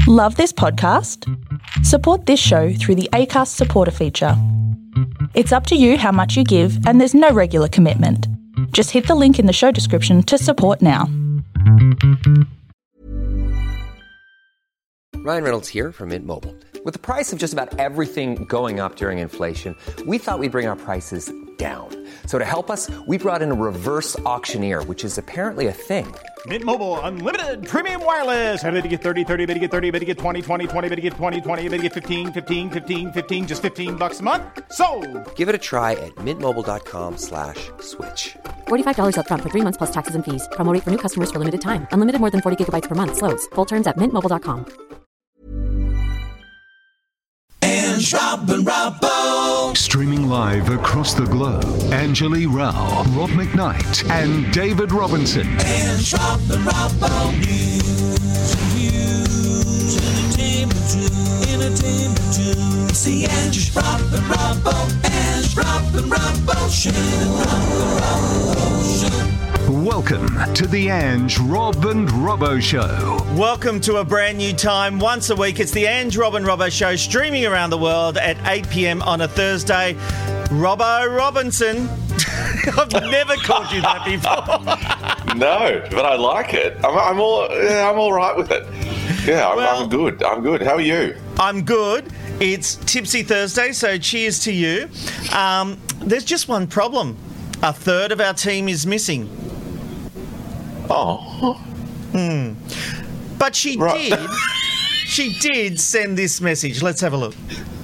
Love this podcast? Support this show through the Acast supporter feature. It's up to you how much you give, and there's no regular commitment. Just hit the link in the show description to support now. Ryan Reynolds here from Mint Mobile. With the price of just about everything going up during inflation, we thought we'd bring our prices down. So to help us, we brought in a reverse auctioneer, which is apparently a thing. Mint Mobile Unlimited Premium Wireless. How to get 30, 30, bit to get 30, bit to get 20, 20, 20, bit to get 20, 20, bit to get 15, 15, 15, 15, just $15 a month? Sold! Give it a try at mintmobile.com/switch. $45 up front for 3 months plus taxes and fees. Promo rate for new customers for limited time. Unlimited more than 40 gigabytes per month. Slows full terms at mintmobile.com. Ange, Rob and Robbo. Streaming live across the globe, Angeli Rao, Rob McKnight, and David Robinson. Ange, Rob and Robbo. News, entertainment too. It's the Ange, Rob and Robbo. Ange, Rob and Robbo Show. Welcome to the Ange, Rob and Robbo Show. Welcome to a brand new time. Once a week, it's the Ange, Rob and Robbo Show, streaming around the world at 8 p.m. on a Thursday. Robbo Robinson. I've never called you that before. No, but I like it. I'm all right with it. Yeah, I'm good. I'm good. How are you? I'm good. It's Tipsy Thursday, so cheers to you. There's just one problem. A third of our team is missing. Oh. But she did. She did send this message. Let's have a look.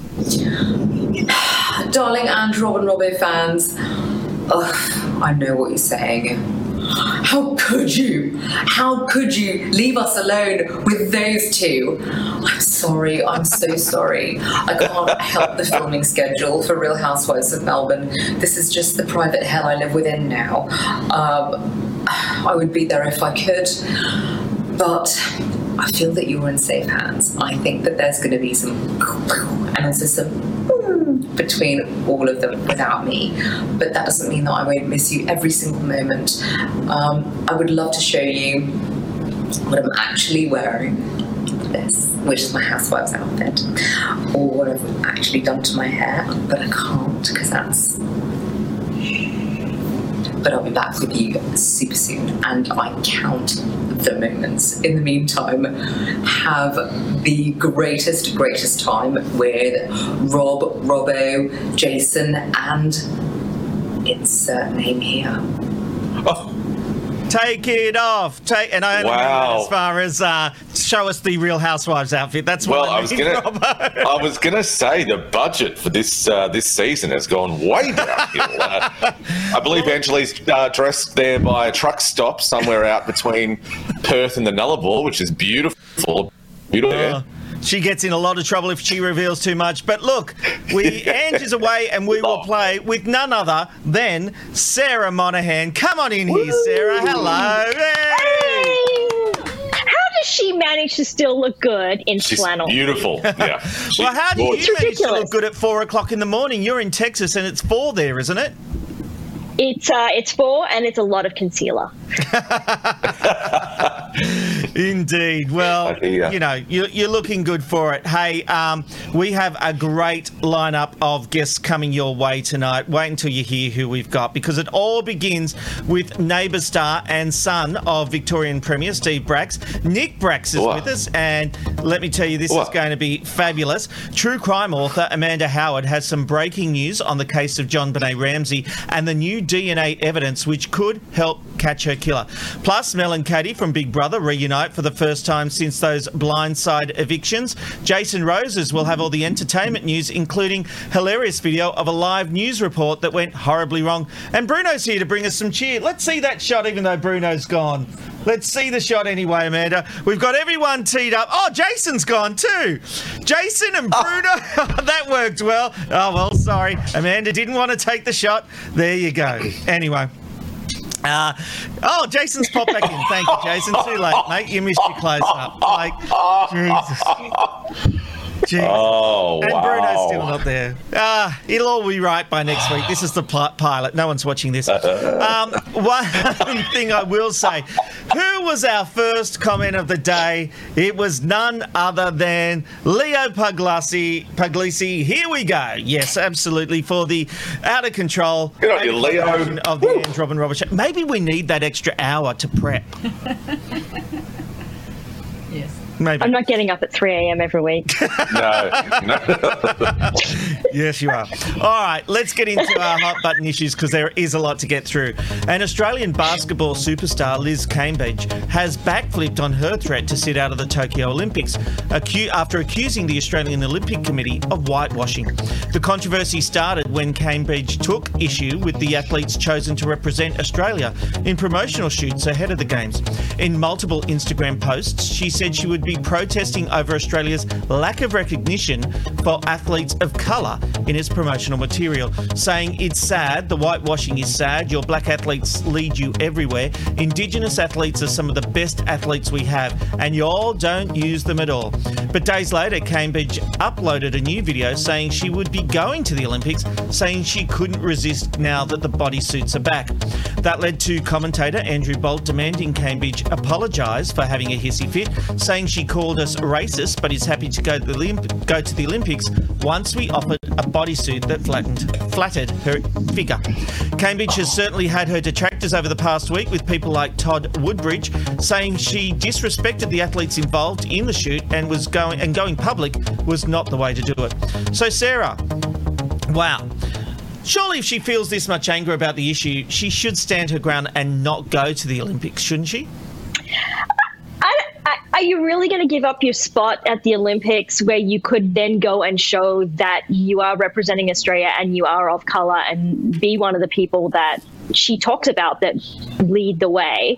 Darling Ange, Rob and Robbo fans, I know what you're saying. How could you? How could you leave us alone with those two? I'm sorry. I'm so sorry. I can't help the filming schedule for Real Housewives of Melbourne. This is just the private hell I live within now. I would be there if I could, but I feel that you're in safe hands. I think that there's going to be some and also some between all of them without me, but that doesn't mean that I won't miss you every single moment. I would love to show you what I'm actually wearing, this, which is my housewives outfit, or what I've actually done to my hair, but I can't because that's... But I'll be back with you super soon, and I count the moments. In the meantime, have the greatest time with Rob, Robbo, Jason, and insert name here. Oh. Take it off. And I only went as far as show us the Real Housewives outfit. That's what I was gonna say the budget for this season has gone way downhill. I believe Angeli's dressed there by a truck stop somewhere out between Perth and the Nullarbor, which is beautiful. Yeah. She gets in a lot of trouble if she reveals too much. But look, Ange is away and we will play with none other than Sarah Monahan. Come on in here, Sarah. Hello. Hey! How does she manage to still look good in flannel? She's beautiful. Yeah. Well, how do you manage to look good at 4 o'clock in the morning? You're in Texas and it's 4 there, isn't it? It's 4 and it's a lot of concealer. Indeed. Well, you know, you're looking good for it. Hey, we have a great lineup of guests coming your way tonight. Wait until you hear who we've got, because it all begins with neighbour star and son of Victorian Premier Steve Bracks. Nick Bracks is with us, and let me tell you, this is going to be fabulous. True crime author Amanda Howard has some breaking news on the case of JonBenet Ramsey and the new DNA evidence which could help catch her killer. Plus, Mel and Katie from Big Brother reunite for the first time since those blindside evictions. Jason Roses will have all the entertainment news, including hilarious video of a live news report that went horribly wrong. And Bruno's here to bring us some cheer. Let's see that shot, even though Bruno's gone. Let's see the shot anyway, Amanda. We've got everyone teed up. Oh, Jason's gone too. Jason and Bruno. That worked well. Oh, well, sorry. Amanda didn't want to take the shot. There you go. Anyway. Jason's popped back in. Thank you, Jason. Too late, mate. You missed your close-up. Like, Jesus. Jeez. Oh, and wow. Bruno's still not there. It'll all be right by next week. This is the pilot. No one's watching this. One thing I will say, who was our first comment of the day? It was none other than Leo Puglisi. Here we go. Yes, absolutely, for the out of control Good on you, Leo. of the Ange Robin Roberts show. Maybe we need that extra hour to prep. Yes. Maybe. I'm not getting up at 3 a.m. every week. No. Yes, you are. All right, let's get into our hot button issues because there is a lot to get through. An Australian basketball superstar, Liz Cambage, has backflipped on her threat to sit out of the Tokyo Olympics after accusing the Australian Olympic Committee of whitewashing. The controversy started when Cambage took issue with the athletes chosen to represent Australia in promotional shoots ahead of the Games. In multiple Instagram posts, she said she would be protesting over Australia's lack of recognition for athletes of colour in its promotional material, saying it's sad, the whitewashing is sad, your black athletes lead you everywhere, Indigenous athletes are some of the best athletes we have, and y'all don't use them at all. But days later, Cambage uploaded a new video saying she would be going to the Olympics, saying she couldn't resist now that the bodysuits are back. That led to commentator Andrew Bolt demanding Cambage apologise for having a hissy fit, saying she called us racist, but is happy to go to the Olympics once we offered a bodysuit that flattered her figure. Cambage has certainly had her detractors over the past week, with people like Todd Woodbridge saying she disrespected the athletes involved in the shoot and going public was not the way to do it. So Sarah, wow. Surely if she feels this much anger about the issue, she should stand her ground and not go to the Olympics, shouldn't she? Are you really going to give up your spot at the Olympics where you could then go and show that you are representing Australia and you are of colour and be one of the people that she talks about that lead the way?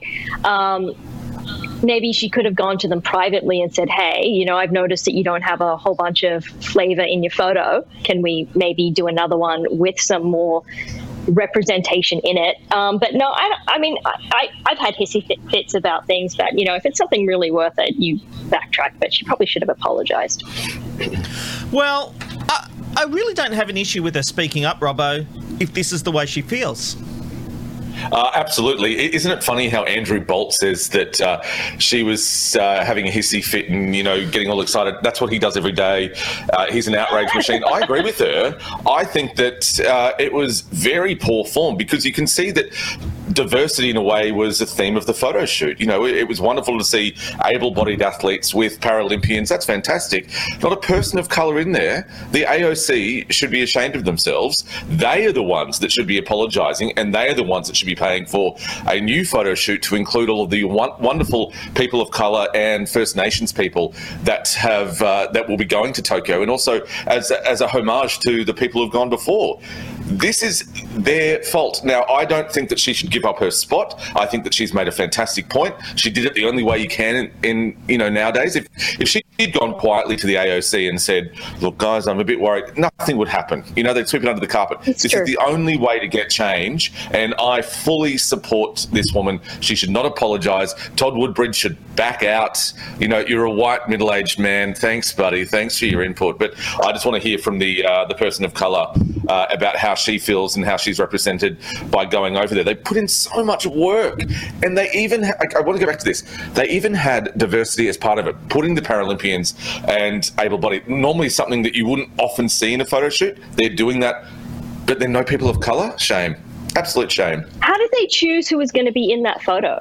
Maybe she could have gone to them privately and said, hey, you know, I've noticed that you don't have a whole bunch of flavour in your photo. Can we maybe do another one with some more representation in it? But no, I've had hissy fits about things, but, you know, if it's something really worth it, you backtrack. But she probably should have apologised. Well, I really don't have an issue with her speaking up, Robbo, if this is the way she feels. Absolutely. Isn't it funny how Andrew Bolt says that she was having a hissy fit and, you know, getting all excited? That's what he does every day. He's an outrage machine. I agree with her. I think that it was very poor form because you can see that diversity in a way was a theme of the photo shoot. You know, it was wonderful to see able-bodied athletes with Paralympians. That's fantastic. Not a person of colour in there. The AOC should be ashamed of themselves. They are the ones that should be apologising, and they are the ones that should be paying for a new photo shoot to include all of the wonderful people of colour and First Nations people that have that will be going to Tokyo, and also as a homage to the people who've gone before. This is their fault. Now, I don't think that she should give up her spot. I think that she's made a fantastic point. She did it the only way you can in you know, nowadays. If she had gone quietly to the AOC and said, look, guys, I'm a bit worried, nothing would happen. You know, they'd sweep it under the carpet. This is the only way to get change, and I fully support this woman. She should not apologise. Todd Woodbridge should back out. You know, you're a white middle-aged man. Thanks, buddy. Thanks for your input. But I just want to hear from the person of colour about how she feels and how she's represented by going over there. They put in so much work, and they even I want to go back to this. They even had diversity as part of it, putting the Paralympians and able-bodied. Normally something that you wouldn't often see in a photo shoot. They're doing that, but they're no people of colour. Shame. Absolute shame. How did they choose who was going to be in that photo?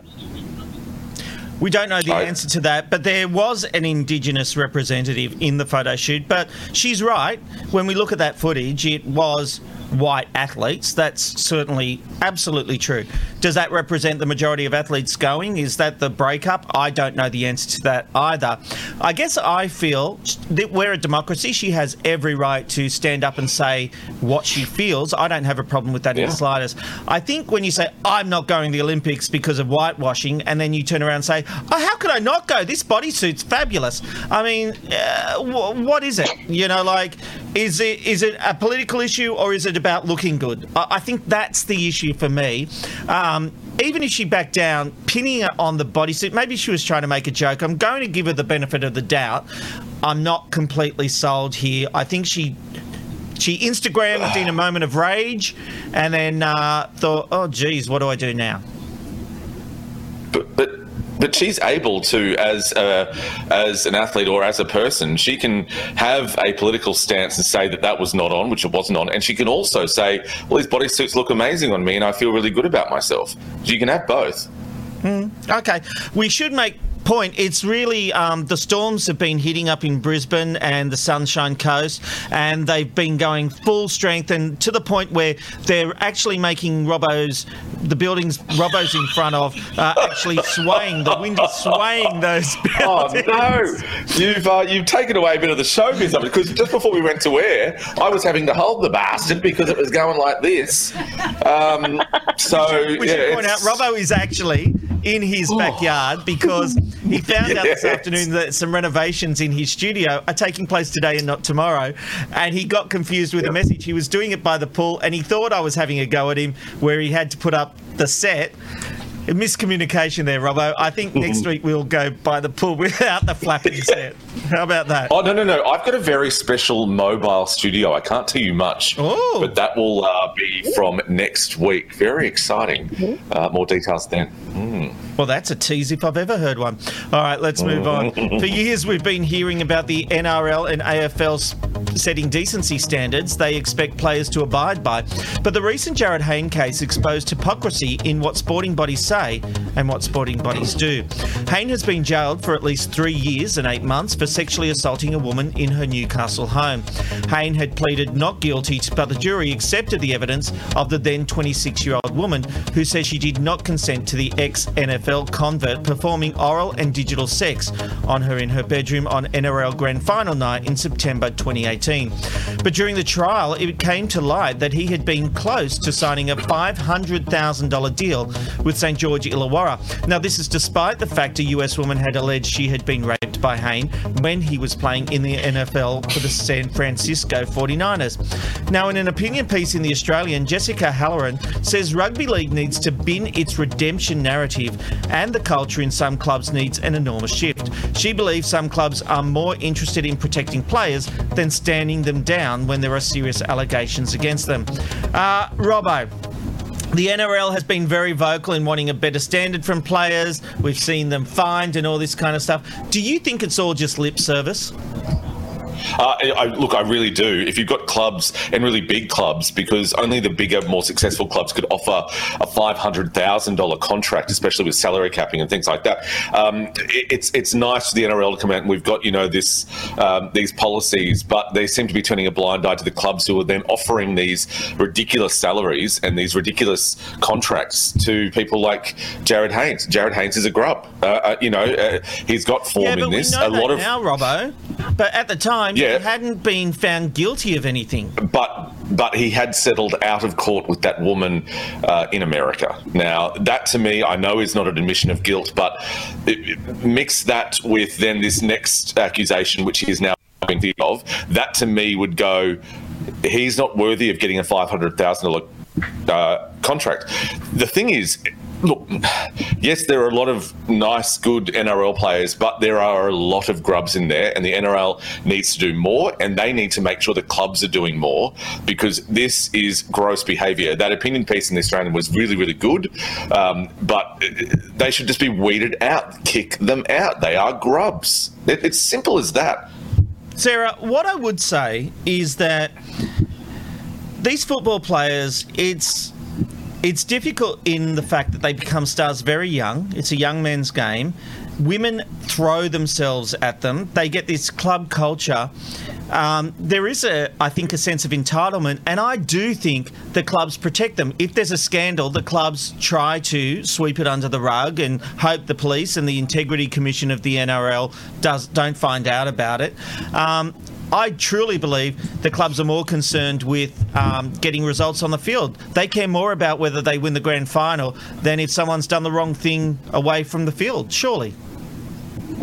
We don't know the answer to that, but there was an Indigenous representative in the photo shoot. But she's right. When we look at that footage, it was white athletes. That's certainly absolutely true. Does that represent the majority of athletes going? Is that the breakup? I don't know the answer to that either. I guess I feel that we're a democracy. She has every right to stand up and say what she feels. I don't have a problem with that in the slightest. I think when you say, I'm not going to the Olympics because of whitewashing, and then you turn around and say, oh, how could I not go? This bodysuit's fabulous. I mean, what is it? You know, like, is it a political issue or is it about looking good? I think that's the issue for me. even if she backed down, pinning it on the bodysuit, maybe she was trying to make a joke. I'm going to give her the benefit of the doubt. I'm not completely sold here. I think she Instagrammed in a moment of rage and then thought, oh, geez, what do I do now? But she's able to, as an athlete or as a person, she can have a political stance and say that was not on, which it wasn't on, and she can also say, well, these bodysuits look amazing on me and I feel really good about myself. So you can have both. Okay. We should make point. It's really the storms have been hitting up in Brisbane and the Sunshine Coast, and they've been going full strength, and to the point where they're actually making the buildings Robbo's in front of actually swaying. The wind is swaying those buildings. Oh no! You've taken away a bit of the showbiz of it, because just before we went to air, I was having to hold the bastard because it was going like this. We should point out Robbo is actually in his backyard because he found out this afternoon that some renovations in his studio are taking place today and not tomorrow, and he got confused with a message. He was doing it by the pool and he thought I was having a go at him where he had to put up the set. A miscommunication there, Robbo. I think next week we'll go by the pool without the flapping set. How about that? Oh, no. I've got a very special mobile studio. I can't tell you much, but that will be from next week. Very exciting. More details then. Well, that's a tease if I've ever heard one. All right, let's move on. For years, we've been hearing about the NRL and AFL setting decency standards they expect players to abide by. But the recent Jarryd Hayne case exposed hypocrisy in what sporting bodies say and what sporting bodies do. Hayne has been jailed for at least 3 years and 8 months for sexually assaulting a woman in her Newcastle home. Hayne had pleaded not guilty, but the jury accepted the evidence of the then 26-year-old woman who says she did not consent to the ex-NFL convert performing oral and digital sex on her in her bedroom on NRL Grand Final night in September 2018. But during the trial, it came to light that he had been close to signing a $500,000 deal with St George Illawarra. Now, this is despite the fact a US woman had alleged she had been raped by Hayne when he was playing in the NFL for the San Francisco 49ers. Now, in an opinion piece in The Australian, Jessica Halloran says rugby league needs to bin its redemption narrative and the culture in some clubs needs an enormous shift. She believes some clubs are more interested in protecting players than standing them down when there are serious allegations against them. Robbo, the NRL has been very vocal in wanting a better standard from players. We've seen them fined and all this kind of stuff. Do you think it's all just lip service? Look, I really do. If you've got clubs and really big clubs, because only the bigger, more successful clubs could offer a $500,000 contract, especially with salary capping and things like that. It's nice for the NRL to come out and we've got, these policies, but they seem to be turning a blind eye to the clubs who are then offering these ridiculous salaries and these ridiculous contracts to people like Jarryd Haynes. Jarryd Haynes is a grub. He's got form in this. We know that now, Robbo. But at the time, he hadn't been found guilty of anything. But he had settled out of court with that woman in America. Now, that to me, I know is not an admission of guilt, but mix that with then this next accusation, which he is now convicted of, that to me would go, he's not worthy of getting a $500,000 contract. The thing is, look, yes, there are a lot of nice, good NRL players, but there are a lot of grubs in there, and the NRL needs to do more, and they need to make sure the clubs are doing more, because this is gross behaviour. That opinion piece in The Australian was really, really good, but they should just be weeded out. Kick them out. They are grubs. It's simple as that. Sarah, what I would say is that these football players, it's difficult in the fact that they become stars very young. It's a young men's game. Women throw themselves at them. They get this club culture. There is, I think, a sense of entitlement, and I do think the clubs protect them. If there's a scandal, the clubs try to sweep it under the rug and hope the police and the Integrity Commission of the NRL don't find out about it. I truly believe the clubs are more concerned with getting results on the field. They care more about whether they win the grand final than if someone's done the wrong thing away from the field, surely. Well,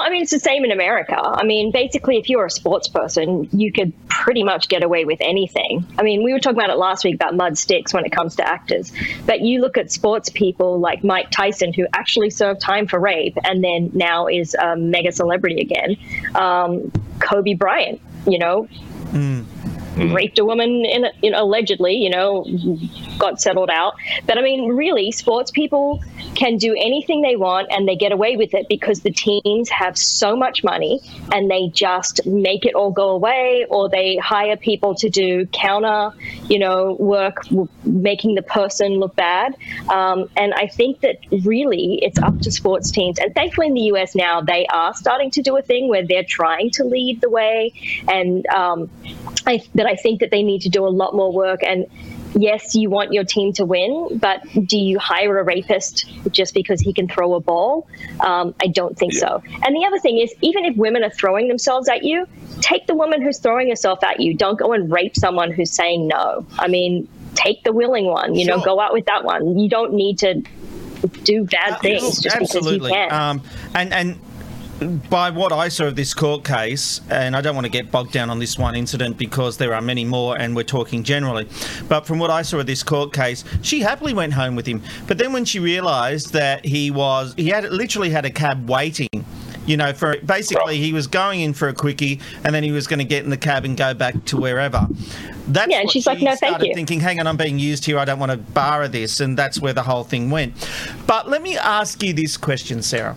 I mean, it's the same in America. I mean, basically, if you're a sports person, you could pretty much get away with anything. I mean, we were talking about it last week about mud sticks when it comes to actors. But you look at sports people like Mike Tyson, who actually served time for rape and then now is a mega celebrity again. Kobe Bryant, raped a woman allegedly, got settled out. But I mean, really, sports people can do anything they want and they get away with it because the teams have so much money and they just make it all go away, or they hire people to do counter, work, making the person look bad. And I think that really it's up to sports teams. And thankfully in the US now, they are starting to do a thing where they're trying to lead the way. And I think that they need to do a lot more work. And yes, you want your team to win, but do you hire a rapist just because he can throw a ball? I don't think so. And the other thing is, even if women are throwing themselves at you, take the woman who's throwing herself at you. Don't go and rape someone who's saying no. I mean, take the willing one, go out with that one. You don't need to do bad things just because you can. And by what I saw of this court case, and I don't want to get bogged down on this one incident because there are many more and we're talking generally, but from what I saw of this court case, she happily went home with him. But then when she realised that he literally had a cab waiting, for basically he was going in for a quickie and then he was going to get in the cab and go back to wherever. That's and she's like, no, thank you. Thinking, hang on, I'm being used here. I don't want to borrow this. And that's where the whole thing went. But let me ask you this question, Sarah.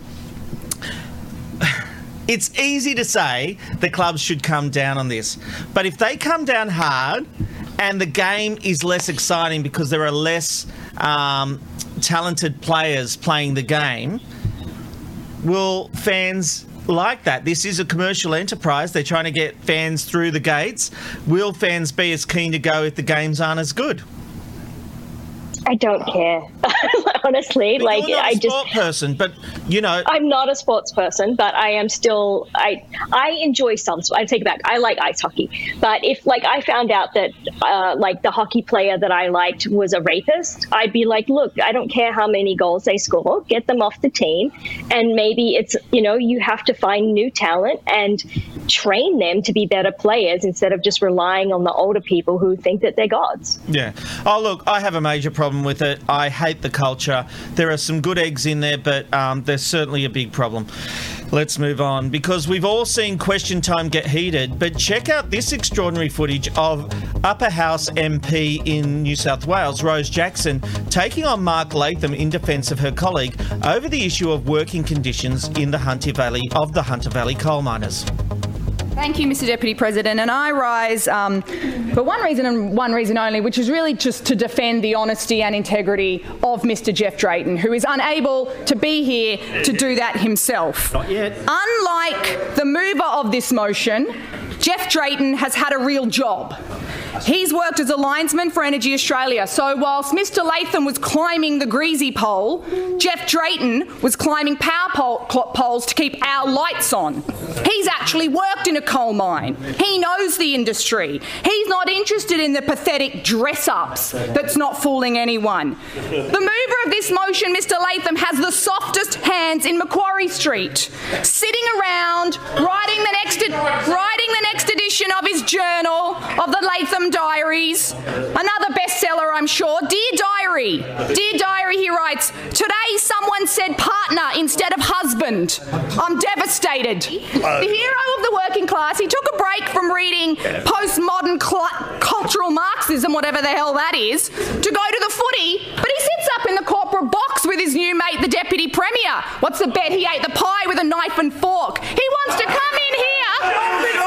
It's easy to say the clubs should come down on this, but if they come down hard and the game is less exciting because there are less talented players playing the game, will fans like that? This is a commercial enterprise. They're trying to get fans through the gates. Will fans be as keen to go if the games aren't as good? I don't care. Honestly, but you're not a sport person, but I'm not a sports person, but I am still. I enjoy some. I take it back. I like ice hockey, but if I found out that the hockey player that I liked was a rapist, I'd be like, look, I don't care how many goals they score, get them off the team, and maybe it's you have to find new talent and train them to be better players instead of just relying on the older people who think that they're gods. Yeah. Oh, look, I have a major problem with it. I hate the culture. There are some good eggs in there, but there's certainly a big problem. Let's move on, because we've all seen Question Time get heated, but check out this extraordinary footage of Upper House MP in New South Wales, Rose Jackson, taking on Mark Latham in defence of her colleague over the issue of working conditions in the Hunter Valley coal miners. Thank you, Mr. Deputy President. And I rise for one reason and one reason only, which is really just to defend the honesty and integrity of Mr. Jeff Drayton, who is unable to be here to do that himself. Not yet. Unlike the mover of this motion, Jeff Drayton has had a real job. He's worked as a linesman for Energy Australia, so whilst Mr. Latham was climbing the greasy pole, Jeff Drayton was climbing power poles to keep our lights on. He's actually worked in a coal mine. He knows the industry. He's not interested in the pathetic dress-ups that's not fooling anyone. The mover of this motion, Mr. Latham, has the softest hands in Macquarie Street, sitting around writing the next edition of his journal of the Latham Diaries, another bestseller, I'm sure. Dear Diary, he writes, today someone said partner instead of husband. I'm devastated. The hero of the working class, he took a break from reading postmodern cultural Marxism, whatever the hell that is, to go to the footy, but he sits up in the corporate box with his new mate, the Deputy Premier. What's the bet? He ate the pie with a knife and fork. He wants to come in here.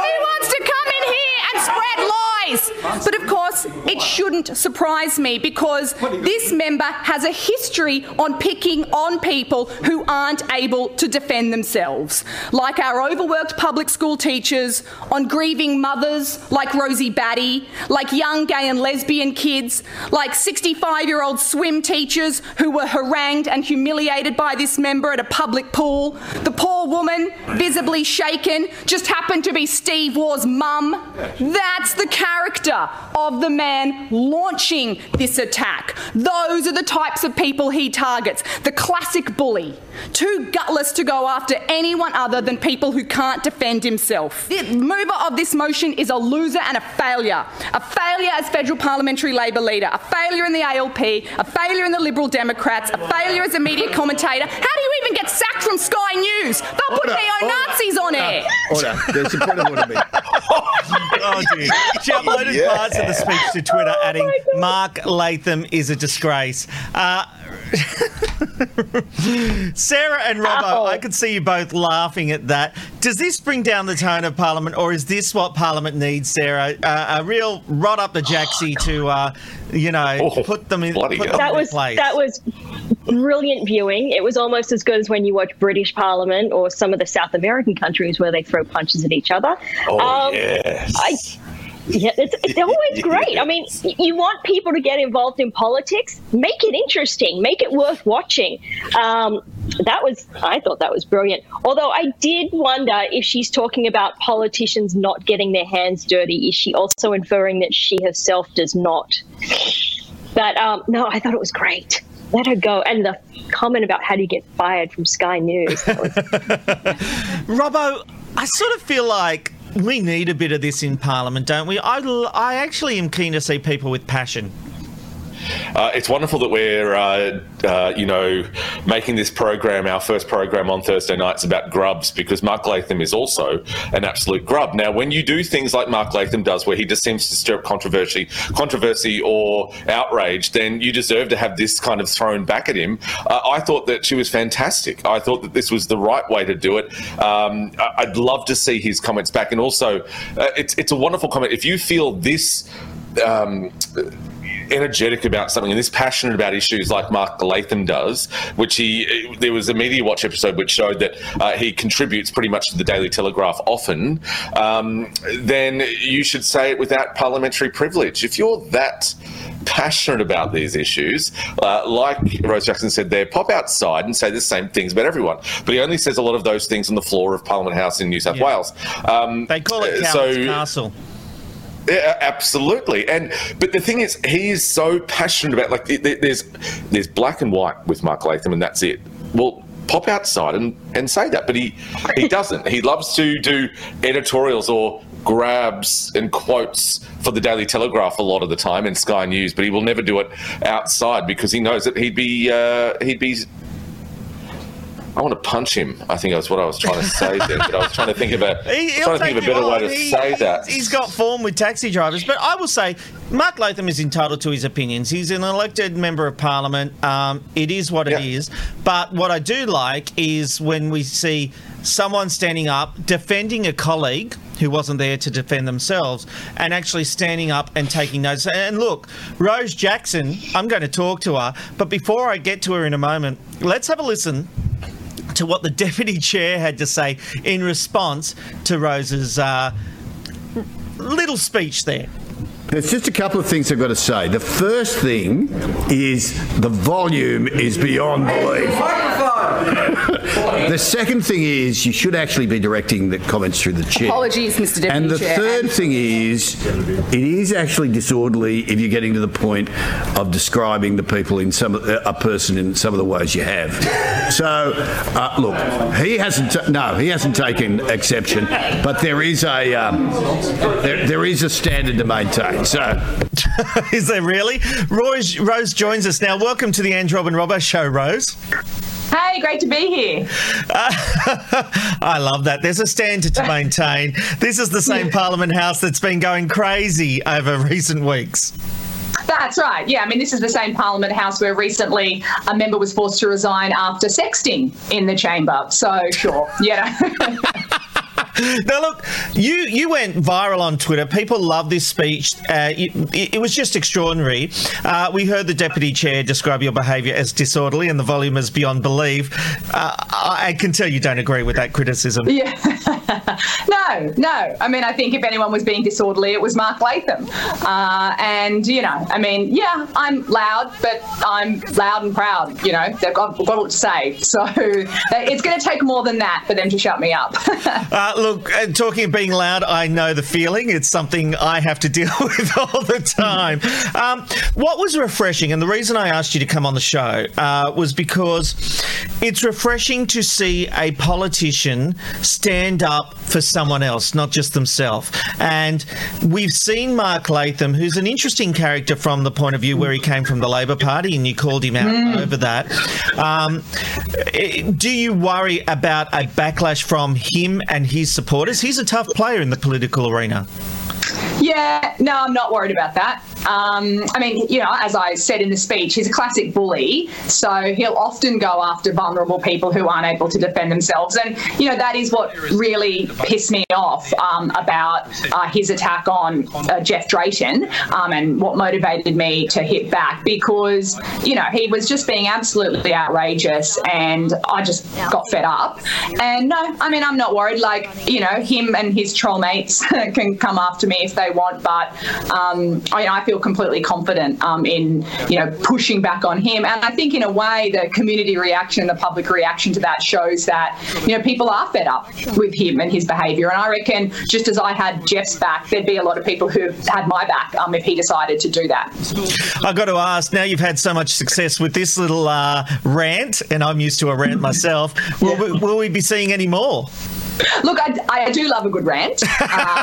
And spread lies. But of course, it shouldn't surprise me, because this member has a history on picking on people who aren't able to defend themselves, like our overworked public school teachers, on grieving mothers like Rosie Batty, like young gay and lesbian kids, like 65-year-old swim teachers who were harangued and humiliated by this member at a public pool, the poor poor woman, visibly shaken, just happened to be Steve Waugh's mum. That's the character of the man launching this attack. Those are the types of people he targets. The classic bully, too gutless to go after anyone other than people who can't defend himself. The mover of this motion is a loser and a failure. A failure as federal parliamentary Labor leader, a failure in the ALP, a failure in the Liberal Democrats, a failure as a media commentator. How do you even get sacked from Sky News? They'll put neo-Nazis on air. Order. There's a point of order. Oh, dear. She uploaded parts of the speech to Twitter, adding, Mark Latham is a disgrace. Sarah and Robbo, I could see you both laughing at that. Does this bring down the tone of Parliament, or is this what Parliament needs, Sarah? A real rod up the jacksie to, put them in place. That was brilliant viewing. It was almost as good as when you watch British Parliament or some of the South American countries where they throw punches at each other. Yes. They're always great. I mean, you want people to get involved in politics, make it interesting, make it worth watching. I thought that was brilliant. Although I did wonder if she's talking about politicians not getting their hands dirty, is she also inferring that she herself does not? But no, I thought it was great. Let her go. And the comment about how do you get fired from Sky News. Robbo, I sort of feel like we need a bit of this in Parliament, don't we? I actually am keen to see people with passion. It's wonderful that we're, making this program, our first program on Thursday nights, about grubs, because Mark Latham is also an absolute grub. Now, when you do things like Mark Latham does, where he just seems to stir up controversy or outrage, then you deserve to have this kind of thrown back at him. I thought that she was fantastic. I thought that this was the right way to do it. I'd love to see his comments back. And also, it's a wonderful comment. If you feel this energetic about something and this passionate about issues like Mark Latham does, which there was a Media Watch episode which showed that he contributes pretty much to the Daily Telegraph often, then you should say it without parliamentary privilege. If you're that passionate about these issues, like Rose Jackson said there, pop outside and say the same things about everyone. But he only says a lot of those things on the floor of Parliament House in New South Wales. They call it Coward's Castle. Yeah, absolutely. But the thing is, he is so passionate about, there's black and white with Mark Latham, and that's it. Well, pop outside and say that. But he doesn't. He loves to do editorials or grabs and quotes for the Daily Telegraph a lot of the time and Sky News, but he will never do it outside because he knows that he'd be I want to punch him, I think that's what I was trying to say there, but I was trying to think of a better way to say that. He's got form with taxi drivers, but I will say Mark Latham is entitled to his opinions. He's an elected member of Parliament. It is what it is. But what I do like is when we see someone standing up, defending a colleague who wasn't there to defend themselves, and actually standing up and taking notice. And look, Rose Jackson, I'm going to talk to her, but before I get to her in a moment, let's have a listen to what the Deputy Chair had to say in response to Rose's little speech there. There's just a couple of things I've got to say. The first thing is the volume is beyond belief. The second thing is you should actually be directing the comments through the chair. Apologies, Mr. Deputy Chair. And the third thing is it is actually disorderly if you're getting to the point of describing the people in a person in some of the ways you have. So, look, he hasn't taken exception, but there is a standard to maintain. So, is there really? Rose joins us now. Welcome to the Andrew Robb and Robbo Show, Rose. Hey, great to be here. I love that. There's a standard to maintain. This is the same Parliament House that's been going crazy over recent weeks. That's right. Yeah, I mean, this is the same Parliament House where recently a member was forced to resign after sexting in the chamber. So, sure, Now, look, you went viral on Twitter. People love this speech. It was just extraordinary. We heard the Deputy Chair describe your behaviour as disorderly and the volume as beyond belief. I can tell you don't agree with that criticism. Yeah. No. I mean, I think if anyone was being disorderly, it was Mark Latham. And, you know, I mean, yeah, I'm loud, but I'm loud and proud, you know. They've got a lot to say. So it's going to take more than that for them to shut me up. Look, talking of being loud, I know the feeling. It's something I have to deal with all the time. What was refreshing, and the reason I asked you to come on the show was because it's refreshing to see a politician stand up for someone else, not just themselves. And we've seen Mark Latham, who's an interesting character from the point of view where he came from the Labor Party, and you called him out over that. Do you worry about a backlash from him and his supporters? He's a tough player in the political arena. Yeah, no, I'm not worried about that. I mean, you know, as I said in the speech, he's a classic bully, so he'll often go after vulnerable people who aren't able to defend themselves. And, you know, that is what really pissed me off about his attack on Jeff Drayton and what motivated me to hit back, because, you know, he was just being absolutely outrageous and I just got fed up. And no, I mean, I'm not worried. Like, you know, him and his troll mates can come after me if they want, but I feel completely confident in, you know, pushing back on him. And I think in a way the community reaction, the public reaction to that shows that, you know, people are fed up with him and his behaviour. And I reckon just as I had Jeff's back, there'd be a lot of people who had my back if he decided to do that. I've got to ask, now you've had so much success with this little rant, and I'm used to a rant myself, will we be seeing any more? Look, I do love a good rant, so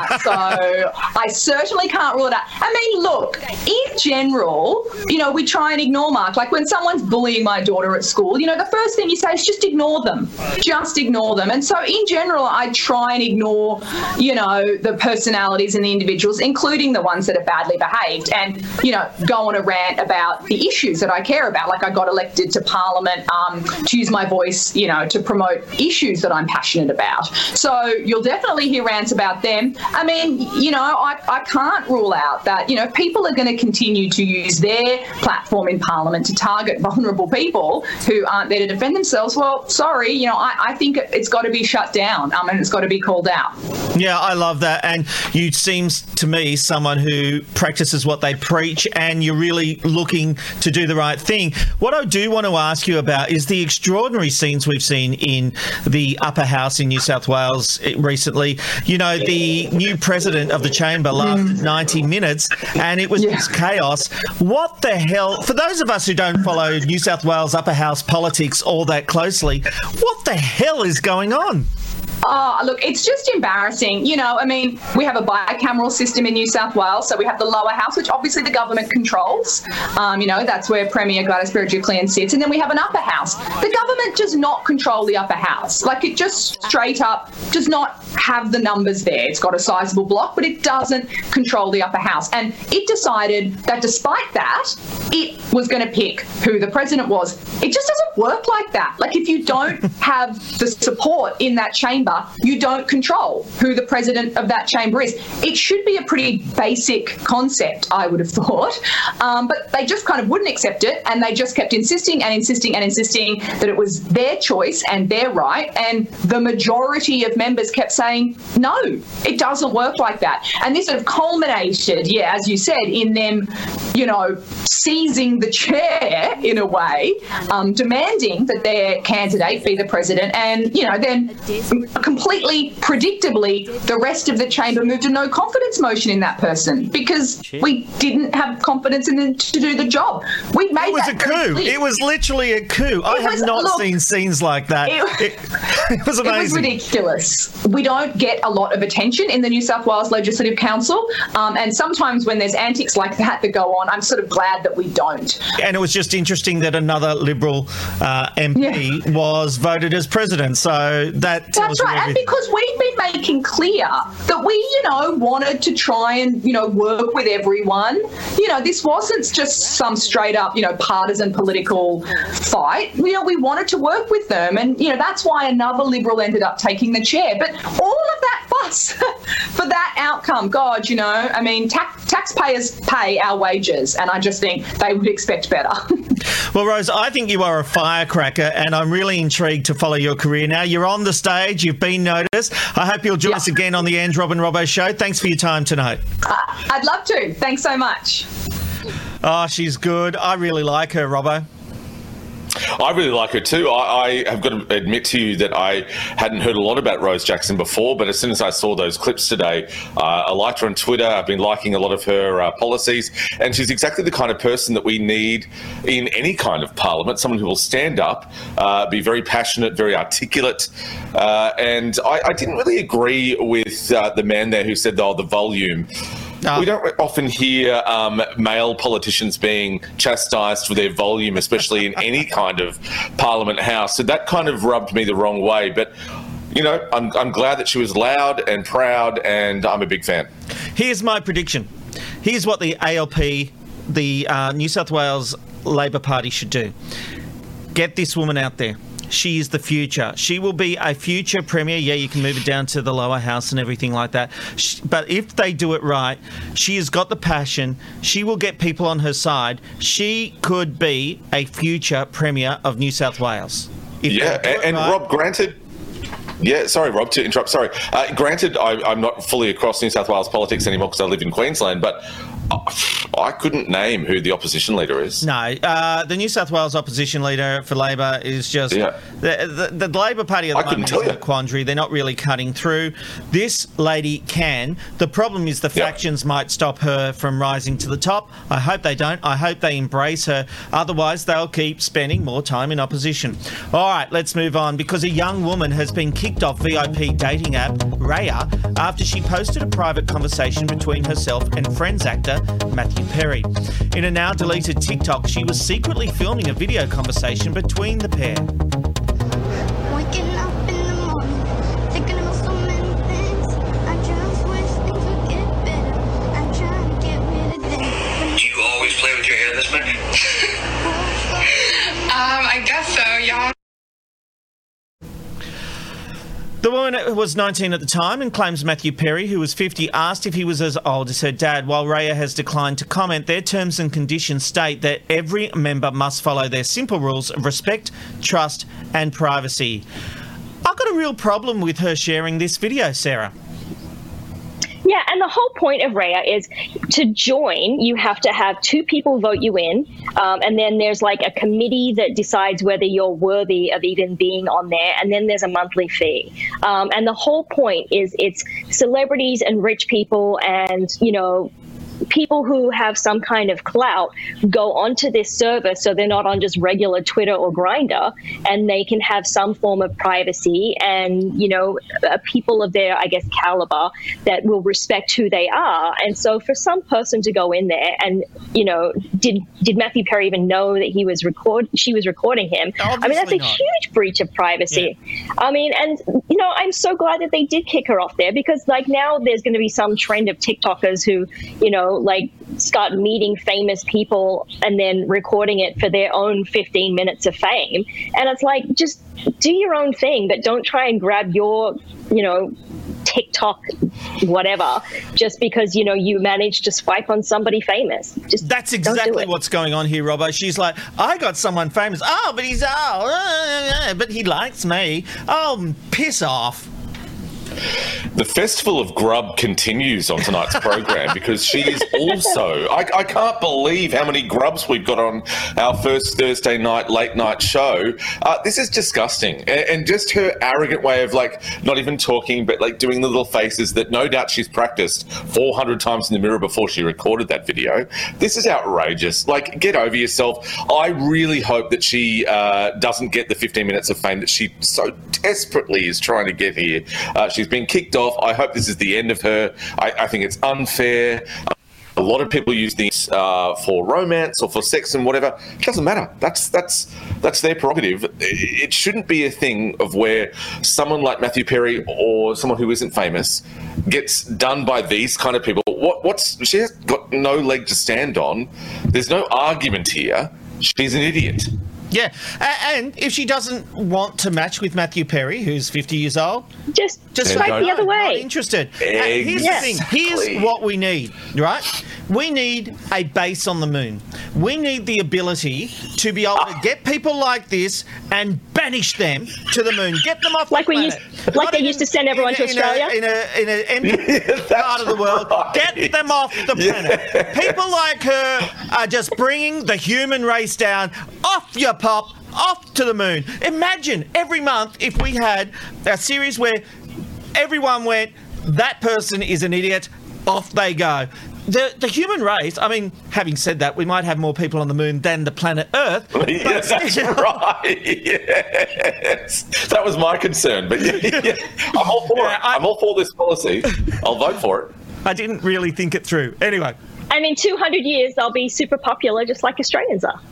I certainly can't rule it out. I mean, look, in general, you know, we try and ignore Mark. Like when someone's bullying my daughter at school, you know, the first thing you say is just ignore them. Just ignore them. And so in general, I try and ignore, you know, the personalities and the individuals, including the ones that are badly behaved, and, you know, go on a rant about the issues that I care about. Like I got elected to Parliament to use my voice, you know, to promote issues that I'm passionate about. So you'll definitely hear rants about them. I mean, you know, I can't rule out that, you know, people are going to continue to use their platform in Parliament to target vulnerable people who aren't there to defend themselves. Well, sorry, you know, I think it's got to be shut down and it's got to be called out. Yeah, I love that. And you seem to me someone who practices what they preach, and you're really looking to do the right thing. What I do want to ask you about is the extraordinary scenes we've seen in the upper house in New South Wales recently. You know, the new president of the chamber lasted 90 minutes and it was just chaos. What the hell? For those of us who don't follow New South Wales upper house politics all that closely, what the hell is going on? Oh, look, it's just embarrassing. You know, I mean, we have a bicameral system in New South Wales, so we have the lower house, which obviously the government controls. You know, that's where Premier Gladys Berejiklian sits. And then we have an upper house. The government does not control the upper house. Like, it just straight up does not have the numbers there. It's got a sizable block, but it doesn't control the upper house. And it decided that despite that, it was going to pick who the president was. It just doesn't work like that. Like, if you don't have the support in that chamber, you don't control who the president of that chamber is. It should be a pretty basic concept, I would have thought. But they just kind of wouldn't accept it, and they just kept insisting and insisting and insisting that it was their choice and their right. And the majority of members kept saying, no, it doesn't work like that. And this sort of culminated, as you said, in them, you know, seizing the chair in a way, demanding that their candidate be the president. And, you know, then completely predictably, the rest of the chamber moved a no confidence motion in that person because we didn't have confidence in them to do the job. We made it was a coup. It was literally a coup. I have not seen scenes like that. It was amazing. It was ridiculous. We don't get a lot of attention in the New South Wales Legislative Council, and sometimes when there's antics like that go on, I'm sort of glad that we don't. And it was just interesting that another Liberal MP was voted as president. So that's right. And because we've been making clear that we, you know, wanted to try and, you know, work with everyone. You know, this wasn't just some straight up, you know, partisan political fight. You know, we wanted to work with them. And, you know, that's why another Liberal ended up taking the chair. But all of that fuss for that outcome. God, I mean, taxpayers pay our wages, and I just think they would expect better. Well, Rose, I think you are a firecracker, and I'm really intrigued to follow your career now. You're on the stage. You've been noticed. I hope you'll join us again on the Ange, Rob and Robbo show. Thanks for your time tonight. I'd love to. Thanks so much. Oh, she's good. I really like her, Robbo. I really like her too. I have got to admit to you that I hadn't heard a lot about Rose Jackson before, but as soon as I saw those clips today, I liked her on Twitter. I've been liking a lot of her policies, and she's exactly the kind of person that we need in any kind of parliament, someone who will stand up, be very passionate, very articulate, and I didn't really agree with the man there who said, the volume. We don't often hear male politicians being chastised for their volume, especially in any kind of Parliament House. So that kind of rubbed me the wrong way. But, I'm glad that she was loud and proud, and I'm a big fan. Here's my prediction. Here's what the ALP, the New South Wales Labor Party, should do. Get this woman out there. She is the future. She will be a future premier. Yeah, you can move it down to the lower house and everything like that. But if they do it right, she has got the passion. She will get people on her side. She could be a future premier of New South Wales. And right. Rob, granted... Yeah, sorry, Rob, to interrupt. Sorry. Granted, I'm not fully across New South Wales politics anymore because I live in Queensland, but I couldn't name who the opposition leader is. No, the New South Wales opposition leader for Labor is just... Yeah. The Labor Party at the moment is in a quandary. They're not really cutting through. This lady can. The problem is the factions might stop her from rising to the top. I hope they don't. I hope they embrace her. Otherwise, they'll keep spending more time in opposition. All right, let's move on, because a young woman has been kicked off VIP dating app Raya after she posted a private conversation between herself and Friends actor Matthew Perry. In a now deleted TikTok, she was secretly filming a video conversation between the pair. Waking up in the morning, thinking about so many things. I just wish things would get better. I'm trying to get rid of them. Do you always play with your hair this much? I guess so, y'all. The woman was 19 at the time and claims Matthew Perry, who was 50, asked if he was as old as her dad. While Raya has declined to comment, their terms and conditions state that every member must follow their simple rules of respect, trust and privacy. I've got a real problem with her sharing this video, Sarah. Yeah, and the whole point of Raya is to join, you have to have 2 people vote you in, and then there's like a committee that decides whether you're worthy of even being on there, and then there's a monthly fee. And the whole point is it's celebrities and rich people and, people who have some kind of clout go onto this server, so they're not on just regular Twitter or Grindr, and they can have some form of privacy and, people of their, I guess, caliber that will respect who they are. And so for some person to go in there and, did Matthew Perry even know that she was recording him? Obviously I mean, that's a huge breach of privacy. Yeah. I mean, and, I'm so glad that they did kick her off there, because now there's going to be some trend of TikTokers who, start meeting famous people and then recording it for their own 15 minutes of fame. And it's like, just do your own thing, but don't try and grab your, TikTok whatever just because, you managed to swipe on somebody famous. That's exactly what's going on here, Robbo. She's like, I got someone famous. Oh, but he's but he likes me. Oh, piss off. The Festival of Grub continues on tonight's program because she is also... I can't believe how many grubs we've got on our first Thursday night late night show. This is disgusting. And just her arrogant way of, not even talking, but, doing the little faces that no doubt she's practiced 400 times in the mirror before she recorded that video. This is outrageous. Get over yourself. I really hope that she doesn't get the 15 minutes of fame that she so desperately is trying to get here. She's been kicked off. I hope this is the end of her. I think it's unfair. A lot of people use these for romance or for sex and whatever. It doesn't matter. That's their prerogative. It shouldn't be a thing of where someone like Matthew Perry or someone who isn't famous gets done by these kind of people. She has got no leg to stand on. There's no argument here. She's an idiot. Yeah, and if she doesn't want to match with Matthew Perry, who's 50 years old, just swipe the other way. Not interested. Here's the thing. Here's what we need, right? We need a base on the moon. We need the ability to be able to get people like this and banish them to the moon. Get them off the planet. They used to send everyone to Australia? In an empty part of the world. Get them off the planet. People like her are just bringing the human race down. Off your pop. Off to the moon. Imagine every month if we had a series where everyone went, that person is an idiot, off they go. The human race, I mean, having said that, we might have more people on the moon than the planet Earth. Yes, that's right. Yes. That was my concern. But yeah, I'm all for it. I'm all for this policy. I'll vote for it. I didn't really think it through. Anyway. And in 200 years, they'll be super popular just like Australians are.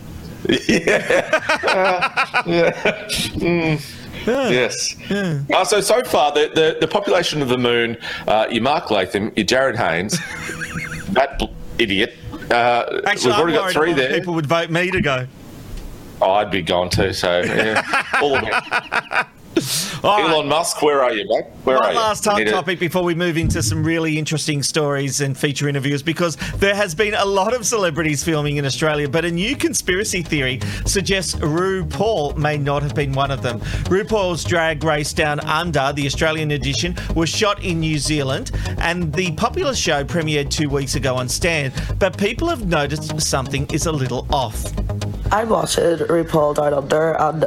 Yes. So far, the population of the moon, your Mark Latham, your Jared Haynes, that idiot. Actually, we've already got 3 there. People would vote me to go. Oh, I'd be gone too, so yeah. All of it. Elon Musk, where are you, mate? One last topic before we move into some really interesting stories and feature interviews, because there has been a lot of celebrities filming in Australia, but a new conspiracy theory suggests RuPaul may not have been one of them. RuPaul's Drag Race Down Under, the Australian edition, was shot in New Zealand, and the popular show premiered 2 weeks ago on Stan, but people have noticed something is a little off. I watched RuPaul Down Under, and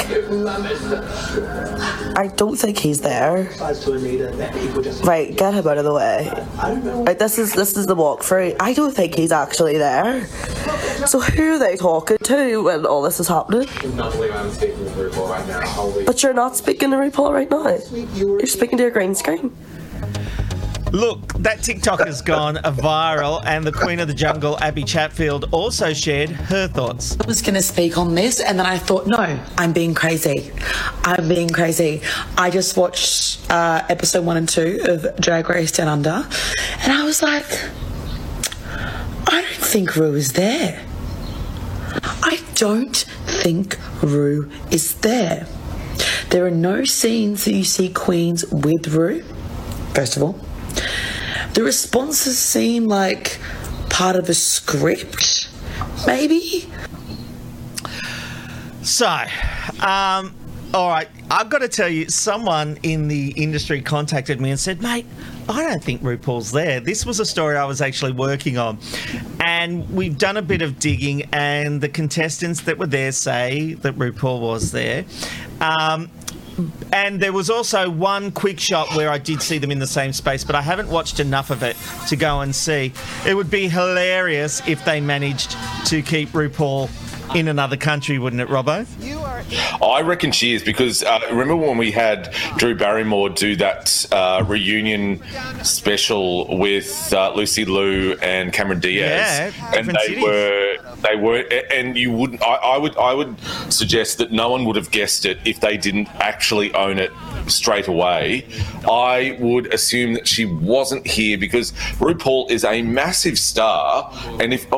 I don't think he's there. Right, get him out of the way. Like, this is the walkthrough. I don't think he's actually there. So who are they talking to when all this is happening? I'm speaking with RuPaul right now. But you're not speaking to RuPaul right now. You're speaking to your green screen. Look, that TikTok has gone viral, and the Queen of the Jungle, Abby Chatfield, also shared her thoughts. I was going to speak on this, and then I thought, no, I'm being crazy. I just watched episode 1 and 2 of Drag Race Down Under, and I was like, I don't think Ru is there. I don't think Ru is there. There are no scenes that you see queens with Ru, first of all. The responses seem like part of a script, maybe? So, all right, I've got to tell you, someone in the industry contacted me and said, mate, I don't think RuPaul's there. This was a story I was actually working on. And we've done a bit of digging, and the contestants that were there say that RuPaul was there. And there was also one quick shot where I did see them in the same space, but I haven't watched enough of it to go and see. It would be hilarious if they managed to keep RuPaul in another country, wouldn't it, Robbo? I reckon she is, because remember when we had Drew Barrymore do that reunion special with Lucy Liu and Cameron Diaz, and they were, and you wouldn't. I would suggest that no one would have guessed it if they didn't actually own it straight away. I would assume that she wasn't here because RuPaul is a massive star, and if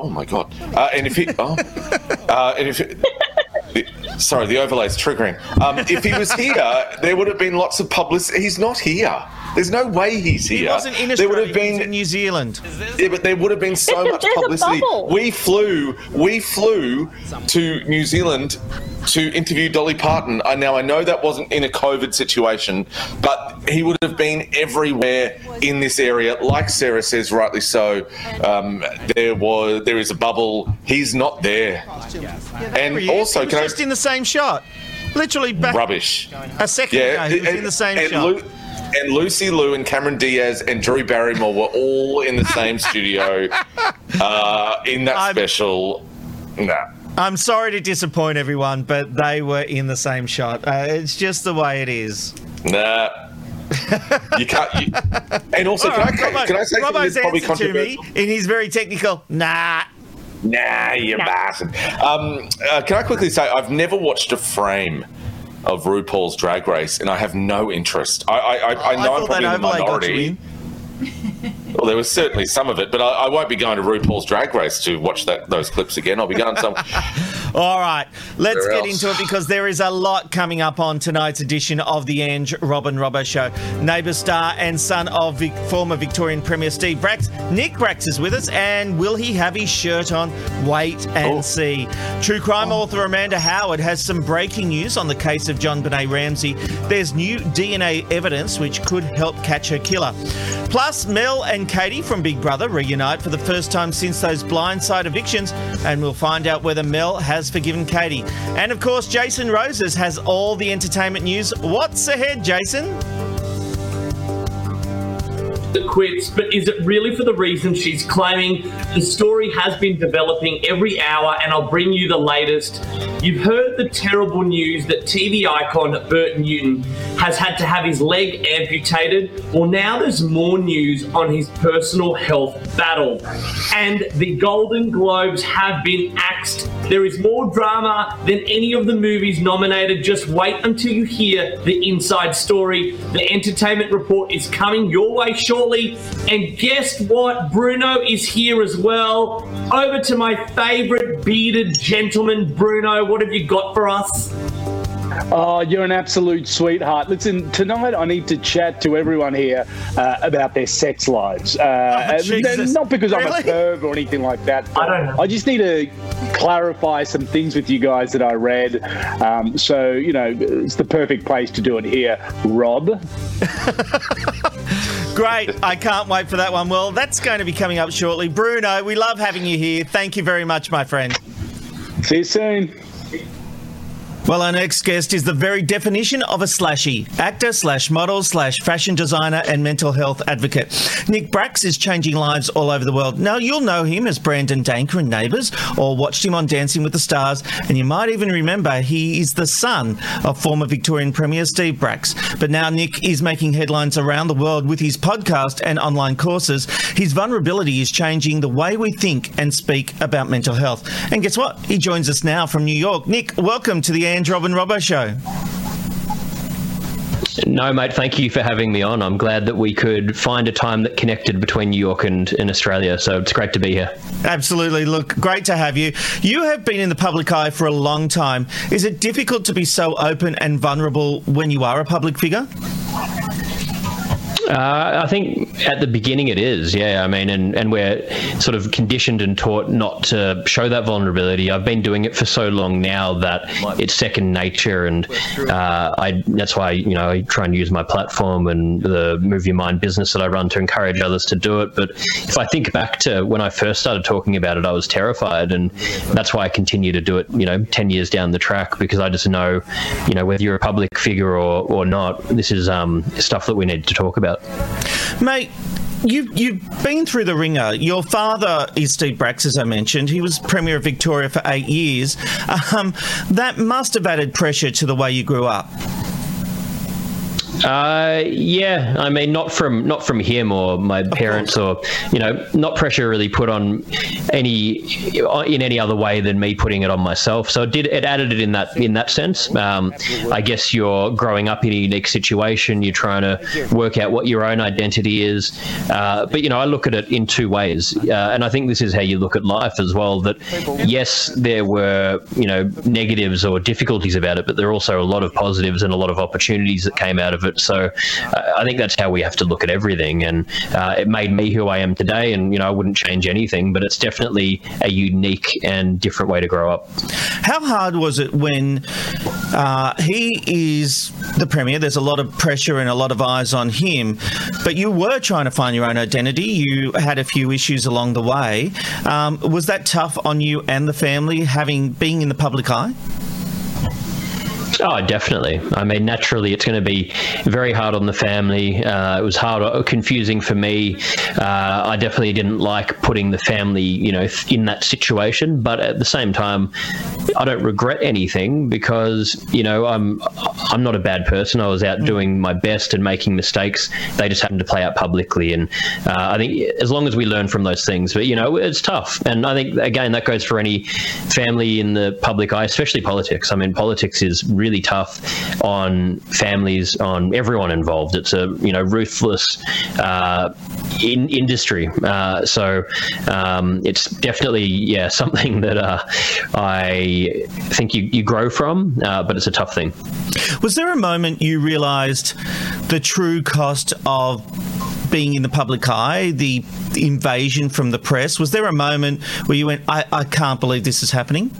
sorry, the overlay's triggering. If he was here, there would have been lots of publicity. He's not here. There's no way he's here. He wasn't in Australia, there would have been, he was in New Zealand. Yeah, but there would have been so much publicity. We flew to New Zealand to interview Dolly Parton. Now, I know that wasn't in a COVID situation, but he would have been everywhere in this area. Like Sarah says, rightly so, there is a bubble. He's not there. And also, he was just in the same shot. Literally back rubbish. A second ago, he was in the same shot. And Lucy Liu and Cameron Diaz and Drew Barrymore were all in the same studio in that special. Nah. I'm sorry to disappoint everyone, but they were in the same shot. It's just the way it is. Nah. You can't. And also, right, can I say Robbo's something that's probably to me in his very technical, nah, you bastard. Can I quickly say, I've never watched a frame of RuPaul's Drag Race, and I have no interest. I know I'm probably in the minority. Well, there was certainly some of it, but I won't be going to RuPaul's Drag Race to watch those clips again. I'll be going some. All right, let's Where get else? into it because there is a lot coming up on tonight's edition of the Ange Robin Robbo Show. Neighbour star and son of former Victorian Premier Steve Bracks, Nick Bracks is with us, and will he have his shirt on? Wait and see. True crime author Amanda Howard has some breaking news on the case of John Benet Ramsey. There's new DNA evidence which could help catch her killer. Plus, Mel and Katie from Big Brother reunite for the first time since those blindside evictions, and we'll find out whether Mel has forgiven Katie. And of course, Jason Roses has all the entertainment news. What's ahead, Jason? That quits, but is it really for the reason she's claiming? The story has been developing every hour, and I'll bring you the latest. You've heard the terrible news that TV icon Bert Newton has had to have his leg amputated. Well, now there's more news on his personal health battle. And the Golden Globes have been axed. There is more drama than any of the movies nominated. Just wait until you hear the inside story. The entertainment report is coming your way shortly. And guess what? Bruno is here as well. Over to my favourite bearded gentleman, Bruno. What have you got for us? Oh, you're an absolute sweetheart. Listen, tonight I need to chat to everyone here about their sex lives. Not because I'm a perv or anything like that. I don't know. I just need to clarify some things with you guys that I read. So, you know, it's the perfect place to do it here. Rob? Great. I can't wait for that one. Well, that's going to be coming up shortly. Bruno, we love having you here. Thank you very much, my friend. See you soon. Well, our next guest is the very definition of a slashie. Actor / model / fashion designer and mental health advocate. Nick Bracks is changing lives all over the world. Now, you'll know him as Brandon Danker in Neighbours, or watched him on Dancing with the Stars, and you might even remember he is the son of former Victorian Premier Steve Bracks. But now Nick is making headlines around the world with his podcast and online courses. His vulnerability is changing the way we think and speak about mental health. And guess what? He joins us now from New York. Nick, welcome to the Ange Robin Robbo Show. No, mate, thank you for having me on. I'm glad that we could find a time that connected between New York and Australia, so it's great to be here. Absolutely. Look, great to have you. You have been in the public eye for a long time. Is it difficult to be so open and vulnerable when you are a public figure? I think at the beginning it is, yeah. I mean, and we're sort of conditioned and taught not to show that vulnerability. I've been doing it for so long now that it's second nature, and that's why, you know, I try and use my platform and the Move Your Mind business that I run to encourage others to do it. But if I think back to when I first started talking about it, I was terrified, and that's why I continue to do it, you know, 10 years down the track, because I just know, you know, whether you're a public figure or not, this is stuff that we need to talk about. Mate, you've been through the ringer. Your father is Steve Bracks, as I mentioned. He was Premier of Victoria for 8 years. That must have added pressure to the way you grew up. Yeah, I mean, not from him or my parents, or, you know, not pressure really put on in any other way than me putting it on myself. So it added it in that sense. I guess you're growing up in a unique situation. You're trying to work out what your own identity is. But, you know, I look at it in two ways, and I think this is how you look at life as well. That yes, there were, you know, negatives or difficulties about it, but there are also a lot of positives and a lot of opportunities that came out of it. So I think that's how we have to look at everything, and it made me who I am today, and, you know, I wouldn't change anything, but it's definitely a unique and different way to grow up. How hard was it when he is the Premier? There's a lot of pressure and a lot of eyes on him, but you were trying to find your own identity. You had a few issues along the way. Was that tough on you and the family, being in the public eye? Oh, definitely. I mean, naturally, it's going to be very hard on the family. It was hard, confusing for me. I definitely didn't like putting the family, you know, in that situation. But at the same time, I don't regret anything, because, you know, I'm not a bad person. I was out doing my best and making mistakes. They just happened to play out publicly. And I think as long as we learn from those things, but, you know, it's tough. And I think, again, that goes for any family in the public eye, especially politics. I mean, politics is really tough on families, on everyone involved. It's a ruthless industry. So it's definitely something that I think you grow from, but it's a tough thing. Was there a moment you realised the true cost of being in the public eye, the invasion from the press? Was there a moment where you went, I can't believe this is happening?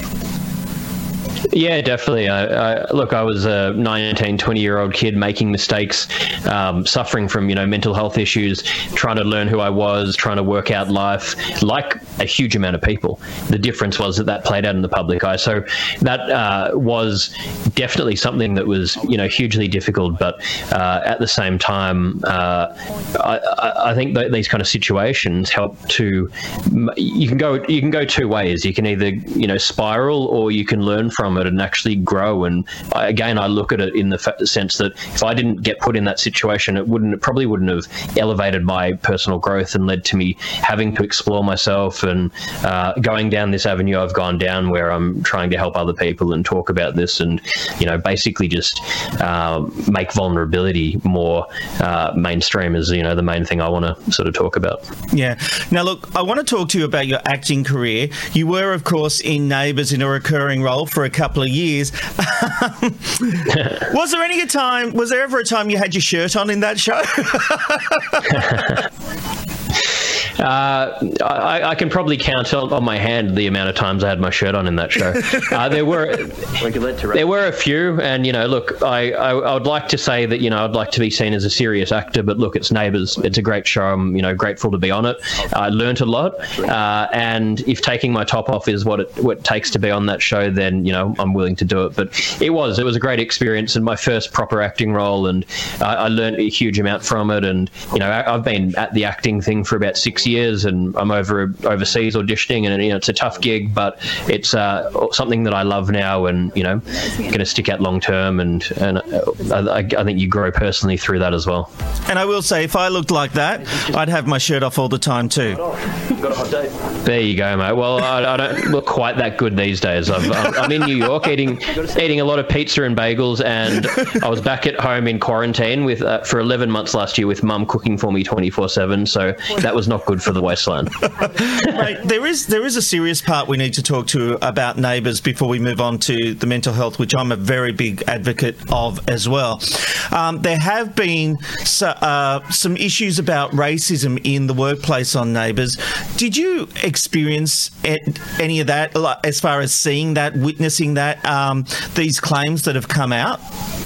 Yeah, definitely. Look, I was a 19, 20-year-old kid making mistakes, suffering from, mental health issues, trying to learn who I was, trying to work out life, like a huge amount of people. The difference was that played out in the public eye. So that was definitely something that was, hugely difficult. But at the same time, I think that these kind of situations help to. You can go two ways. You can either, spiral, or you can learn from it and actually grow. And I look at it in the sense that if I didn't get put in that situation, it probably wouldn't have elevated my personal growth and led to me having to explore myself and going down this avenue I've gone down, where I'm trying to help other people and talk about this and basically just make vulnerability more mainstream is the main thing I want to sort of talk about. Yeah. Now look, I want to talk to you about your acting career. You were, of course, in Neighbours in a recurring role for a couple of years. Was there ever a time you had your shirt on in that show? I can probably count on my hand the amount of times I had my shirt on in that show. There were a few, and look, I would like to say that I'd like to be seen as a serious actor, but look, it's Neighbours. It's a great show. I'm grateful to be on it. I learnt a lot, and if taking my top off is what it takes to be on that show, then I'm willing to do it. But it was a great experience and my first proper acting role, and I learnt a huge amount from it. And I've been at the acting thing for about 6 years, and I'm overseas auditioning, and it's a tough gig, but it's something that I love now, and going to stick out long term, and I think you grow personally through that as well. And I will say, if I looked like that, I'd have my shirt off all the time too. Got a hot date. There you go, mate. Well, I don't look quite that good these days. I'm in New York eating a lot of pizza and bagels, and I was back at home in quarantine for 11 months last year with Mum cooking for me 24/7. So that was not good for the waistline. Mate, there is a serious part we need to talk to about Neighbours before we move on to the mental health, which I'm a very big advocate of as well. There have been some issues about racism in the workplace on Neighbours. Did you experience any of that, as far as seeing that, witnessing that, these claims that have come out?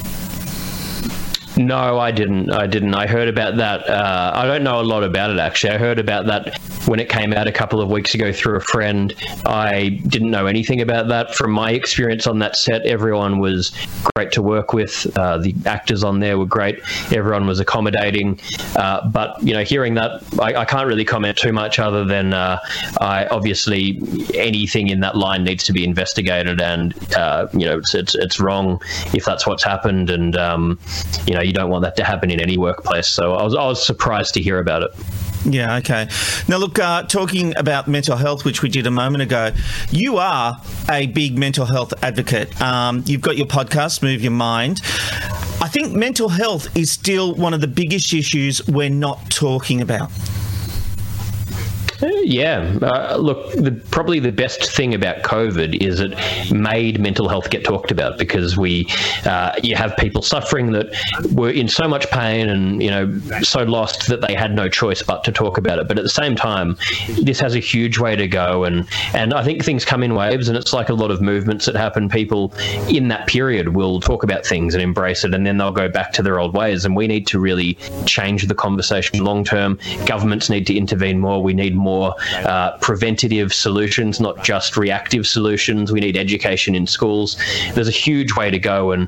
No, I didn't. I heard about that. I don't know a lot about it, actually. I heard about that when it came out a couple of weeks ago through a friend. I didn't know anything about that. From my experience on that set, everyone was great to work with. The actors on there were great. Everyone was accommodating. But, hearing that, I can't really comment too much other than obviously anything in that line needs to be investigated, and, it's wrong if that's what's happened, and, you don't want that to happen in any workplace. So I was surprised to hear about it. Yeah, okay. Now, look, talking about mental health, which we did a moment ago, you are a big mental health advocate. You've got your podcast, Move Your Mind. I think mental health is still one of the biggest issues we're not talking about. Yeah. Look, probably the best thing about COVID is it made mental health get talked about, because you have people suffering that were in so much pain and, so lost that they had no choice but to talk about it. But at the same time, this has a huge way to go. And I think things come in waves, and it's like a lot of movements that happen. People in that period will talk about things and embrace it, and then they'll go back to their old ways. And we need to really change the conversation long term. Governments need to intervene more. We need more preventative solutions, not just reactive solutions. We need education in schools. There's a huge way to go, and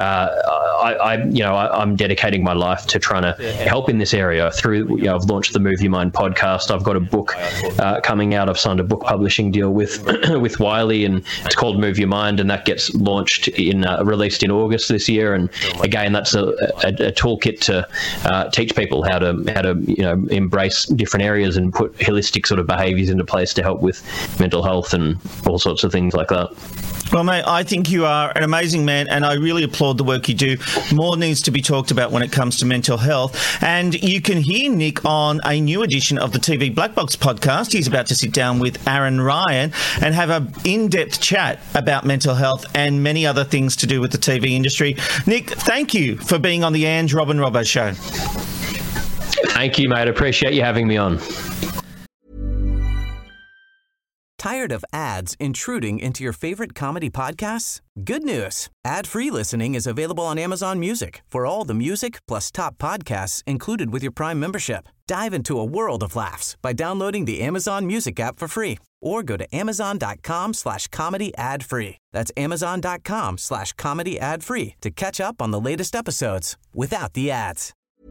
I'm dedicating my life to trying to help in this area. Through, I've launched the Move Your Mind podcast. I've got a book coming out. I've signed a book publishing deal with Wiley, and it's called Move Your Mind, and that gets released in August this year. And again, that's a toolkit to teach people how to embrace different areas and put holistic sort of behaviours into place to help with mental health and all sorts of things like that. Well, mate, I think you are an amazing man, and I really applaud the work you do. More needs to be talked about when it comes to mental health. And you can hear Nick on a new edition of the TV Black Box podcast. He's about to sit down with Aaron Ryan and have an in-depth chat about mental health and many other things to do with the TV industry. Nick, thank you for being on the Ange, Rob and Robbo show. Thank you, mate. Appreciate you having me on. Tired of ads intruding into your favorite comedy podcasts? Good news. Ad-free listening is available on Amazon Music for all the music plus top podcasts included with your Prime membership. Dive into a world of laughs by downloading the Amazon Music app for free or go to amazon.com/comedy ad-free. That's amazon.com/comedy ad-free to catch up on the latest episodes without the ads.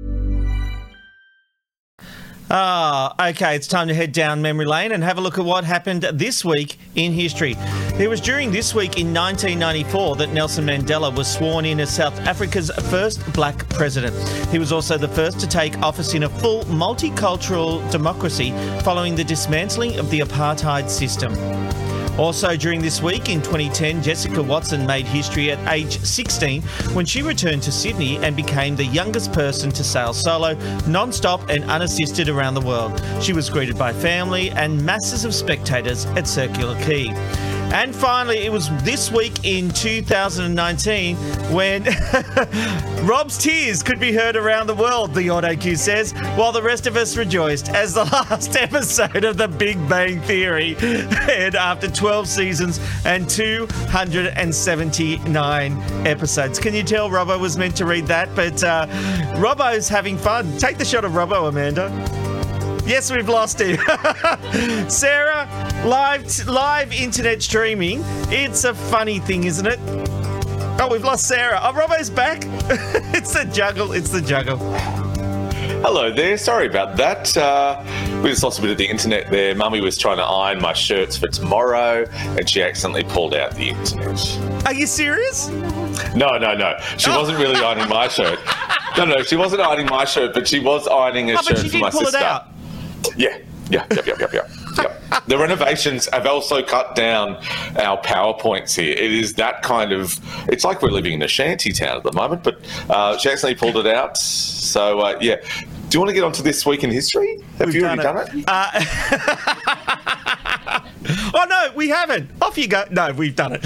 Okay, it's time to head down memory lane and have a look at what happened this week in history. It was during this week in 1994 that Nelson Mandela was sworn in as South Africa's first black president. He was also the first to take office in a full multicultural democracy following the dismantling of the apartheid system. Also during this week in 2010, Jessica Watson made history at age 16 when she returned to Sydney and became the youngest person to sail solo, non-stop and unassisted around the world. She was greeted by family and masses of spectators at Circular Quay. And finally, it was this week in 2019 when Rob's tears could be heard around the world, the AutoQ says, while the rest of us rejoiced as the last episode of The Big Bang Theory aired after 12 seasons and 279 episodes. Can you tell Robbo was meant to read that? But Robbo's having fun. Take the shot of Robbo, Amanda. Yes, we've lost him. Sarah, live internet streaming. It's a funny thing, isn't it? Oh, we've lost Sarah. Oh, Robbo's back. It's the juggle. Hello there. Sorry about that. We just lost a bit of the internet there. Mummy was trying to iron my shirts for tomorrow, and she accidentally pulled out the internet. Are you serious? No. She wasn't really ironing my shirt. No, she wasn't ironing my shirt, but she was ironing a shirt for my sister. But she did pull it out. Yeah. Yep. The renovations have also cut down our PowerPoints here. It is that kind of... It's like we're living in a shanty town at the moment, but she accidentally pulled it out. So, yeah. Do you want to get on to this week in history? Have you already done it? Oh, no, we haven't. Off you go. No, we've done it.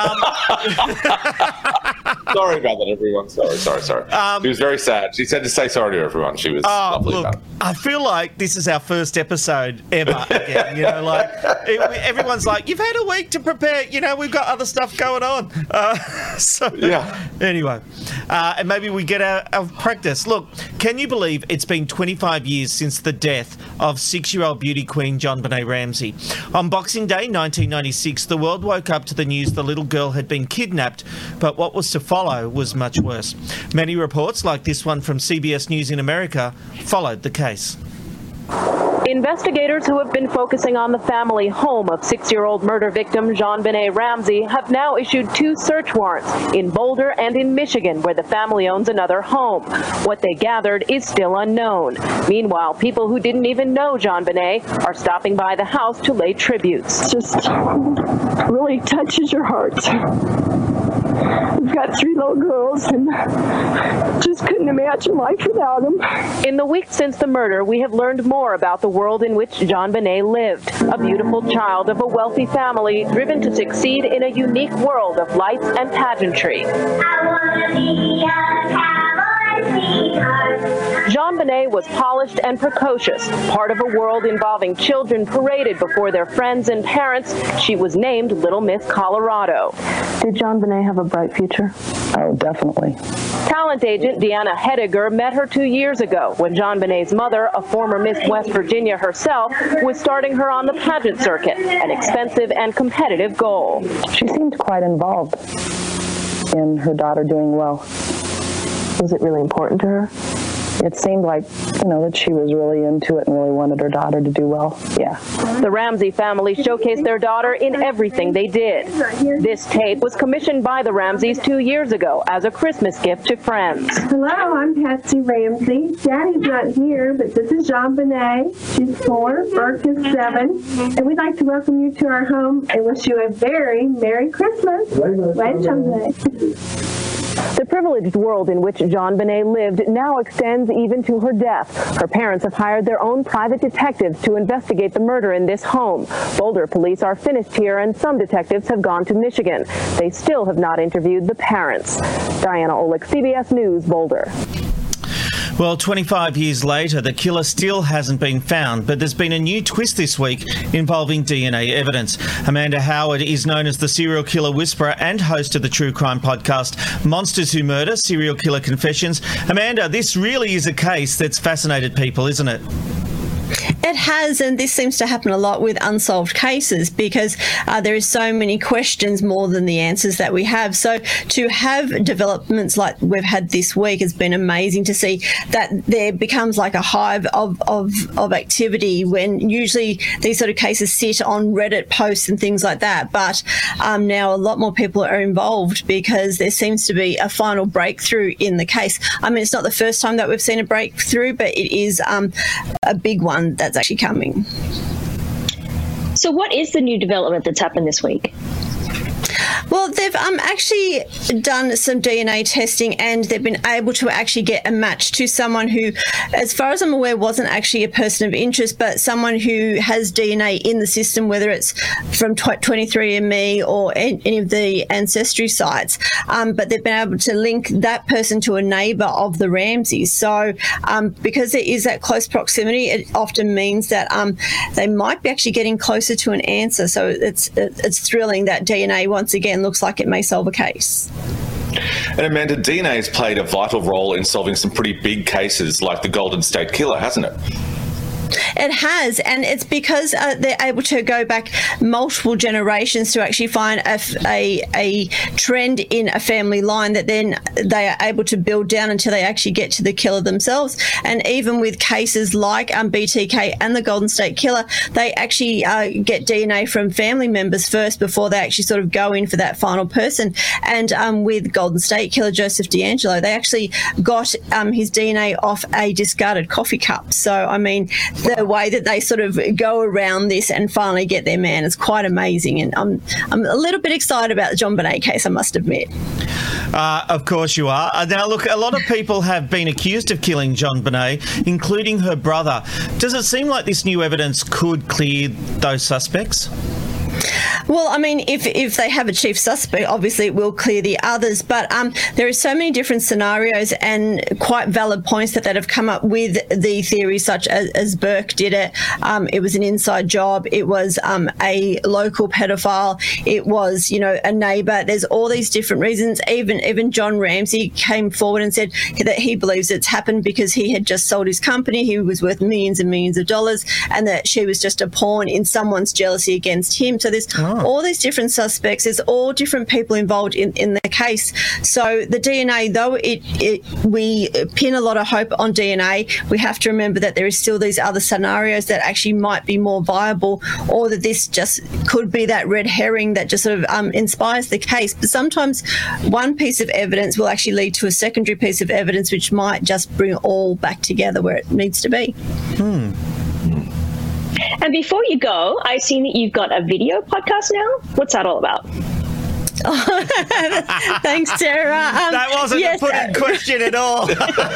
Sorry about that, everyone. Sorry. She was very sad. She said to say sorry to everyone. She was lovely about it. I feel like this is our first episode ever again. Everyone's like, you've had a week to prepare. We've got other stuff going on. Anyway, and maybe we get our practice. Look, can you believe it's been 25 years since the death of 6-year-old beauty queen JonBenét Ramsey? On Boxing Day 1996, the world woke up to the news the little girl had been kidnapped, but what was to follow was much worse. Many reports, like this one from CBS News in America, followed the case. Investigators who have been focusing on the family home of 6-year-old murder victim JonBenét Ramsey have now issued 2 search warrants in Boulder and in Michigan, where the family owns another home. What they gathered is still unknown. Meanwhile, people who didn't even know JonBenét are stopping by the house to lay tributes. It just really touches your heart. We've got 3 little girls and just couldn't imagine life without them. In the weeks since the murder, we have learned more about the world in which JonBenét lived. A beautiful child of a wealthy family, driven to succeed in a unique world of lights and pageantry. JonBenét was polished and precocious, part of a world involving children paraded before their friends and parents. She was named Little Miss Colorado. Did JonBenét have a bright future? Oh, definitely. Talent agent Deanna Hediger met her 2 years ago when JonBenét's mother, a former Miss West Virginia herself, was starting her on the pageant circuit, an expensive and competitive goal. She seemed quite involved in her daughter doing well. Was it really important to her? it seemed like, that she was really into it and really wanted her daughter to do well. Yeah. The Ramsey family showcased their daughter in everything they did. This tape was commissioned by the Ramseys 2 years ago as a Christmas gift to friends. Hello, I'm Patsy Ramsey. Daddy's not here, but this is JonBenét. She's 4, Burke is 7, and we'd like to welcome you to our home and wish you a very Merry Christmas. Right, JonBenét. The privileged world in which JonBenét lived now extends even to her death. Her parents have hired their own private detectives to investigate the murder in this home. Boulder police are finished here, and some detectives have gone to Michigan. They still have not interviewed the parents. Diana Olick, CBS News, Boulder. Well, 25 years later, the killer still hasn't been found, but there's been a new twist this week involving DNA evidence. Amanda Howard is known as the serial killer whisperer and host of the true crime podcast Monsters Who Murder, Serial Killer Confessions. Amanda, this really is a case that's fascinated people, isn't it? It has, and this seems to happen a lot with unsolved cases because there is so many questions more than the answers that we have. So to have developments like we've had this week has been amazing to see that there becomes like a hive of activity when usually these sort of cases sit on Reddit posts and things like that. But now a lot more people are involved because there seems to be a final breakthrough in the case. I mean, it's not the first time that we've seen a breakthrough, but it is a big one that's actually coming. So what is the new development that's happened this week? Well, they've actually done some DNA testing and they've been able to actually get a match to someone who, as far as I'm aware, wasn't actually a person of interest, but someone who has DNA in the system, whether it's from 23andMe or any of the ancestry sites. But they've been able to link that person to a neighbour of the Ramseys. So because there is that close proximity, it often means that they might be actually getting closer to an answer. So it's thrilling that DNA once again looks like it may solve a case. And Amanda, DNA has played a vital role in solving some pretty big cases like the Golden State Killer, hasn't it? It has, and it's because they're able to go back multiple generations to actually find a trend in a family line that then they are able to build down until they actually get to the killer themselves. And even with cases like BTK and the Golden State Killer, they actually get DNA from family members first before they actually sort of go in for that final person. And with Golden State Killer Joseph DeAngelo, they actually got his DNA off a discarded coffee cup. So, I mean, the way that they sort of go around this and finally get their man is quite amazing. And I'm a little bit excited about the JonBenét case, I must admit. Of course you are. Now, look, a lot of people have been accused of killing JonBenét, including her brother. Does it seem like this new evidence could clear those suspects? Well, I mean, if they have a chief suspect, obviously it will clear the others. But there are so many different scenarios and quite valid points that have come up with the theories, such as Burke did it. It was an inside job. It was a local pedophile. It was, a neighbour. There's all these different reasons. Even John Ramsey came forward and said that he believes it's happened because he had just sold his company. He was worth millions and millions of dollars, and that she was just a pawn in someone's jealousy against him. So there's all these different suspects. There's all different people involved in the case. So the DNA, though we pin a lot of hope on DNA, we have to remember that there is still these other scenarios that actually might be more viable, or that this just could be that red herring that just sort of inspires the case. But sometimes one piece of evidence will actually lead to a secondary piece of evidence which might just bring it all back together where it needs to be. And before you go, I've seen that you've got a video podcast now. What's that all about? Thanks, Tara. That wasn't a put-in question at all.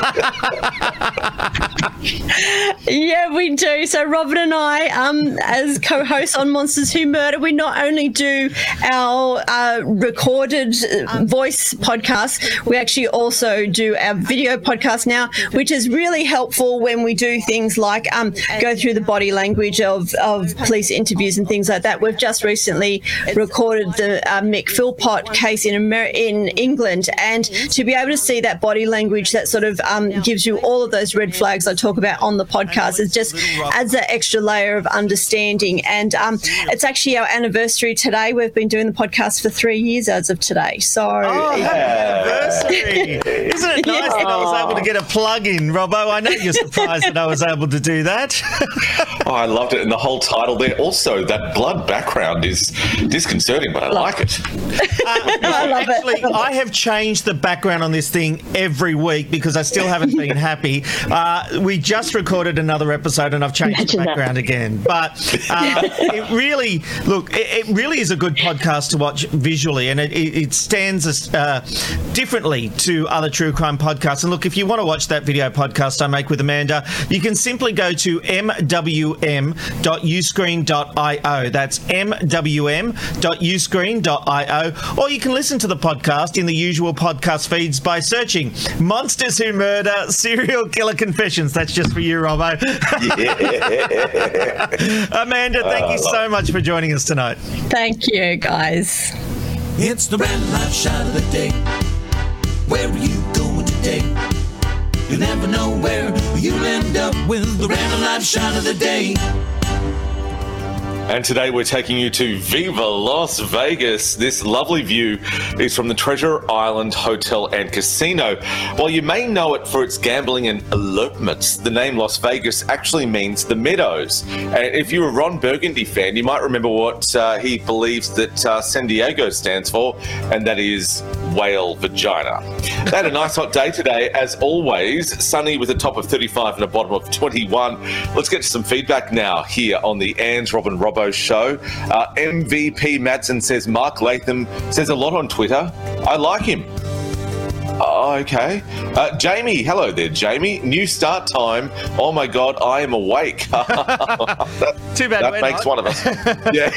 Yeah, we do. So Robin and I, as co-hosts on Monsters Who Murder, we not only do our recorded voice podcast, we actually also do our video podcast now, which is really helpful when we do things like go through the body language of police interviews and things like that. We've just recently recorded the Mick Philp Philpott case in England, and to be able to see that body language that sort of gives you all of those red flags I talk about on the podcast, it just adds that extra layer of understanding. And it's actually our anniversary today. We've been doing the podcast for 3 years as of today. So happy anniversary! Isn't it nice that I was able to get a plug in, Robbo? I know you're surprised that I was able to do that. I loved it, and the whole title there. Also, that blood background is disconcerting, but I like it. I love Actually, I have changed the background on this thing every week because I still haven't been happy. We just recorded another episode and I've changed the background again. But it really is a good podcast to watch visually, and it stands differently to other true crime podcasts. And look, if you want to watch that video podcast I make with Amanda, you can simply go to mwm.uscreen.io. That's mwm.uscreen.io. Or you can listen to the podcast in the usual podcast feeds by searching Monsters Who Murder Serial Killer Confessions. That's just for you, Robbo. Amanda, thank you so much for joining us tonight. Thank you, guys. It's the Random Life Shot of the Day. Where are you going today? You never know where you'll end up with the Random Life Shot of the Day. And today we're taking you to Viva Las Vegas. This lovely view is from the Treasure Island Hotel and Casino. While you may know it for its gambling and elopements, the name Las Vegas actually means the Meadows. And if you're a Ron Burgundy fan, you might remember what he believes that San Diego stands for, and that is whale vagina. They had a nice hot day today, as always, sunny with a top of 35 and a bottom of 21. Let's get to some feedback now here on the Ange, Rob and Robbo show. MVP Madsen says Mark Latham says a lot on Twitter. I like him. Oh, okay. Jamie, hello there, Jamie. New start time. Oh my God, I am awake. Too bad. That makes one of us. Yeah.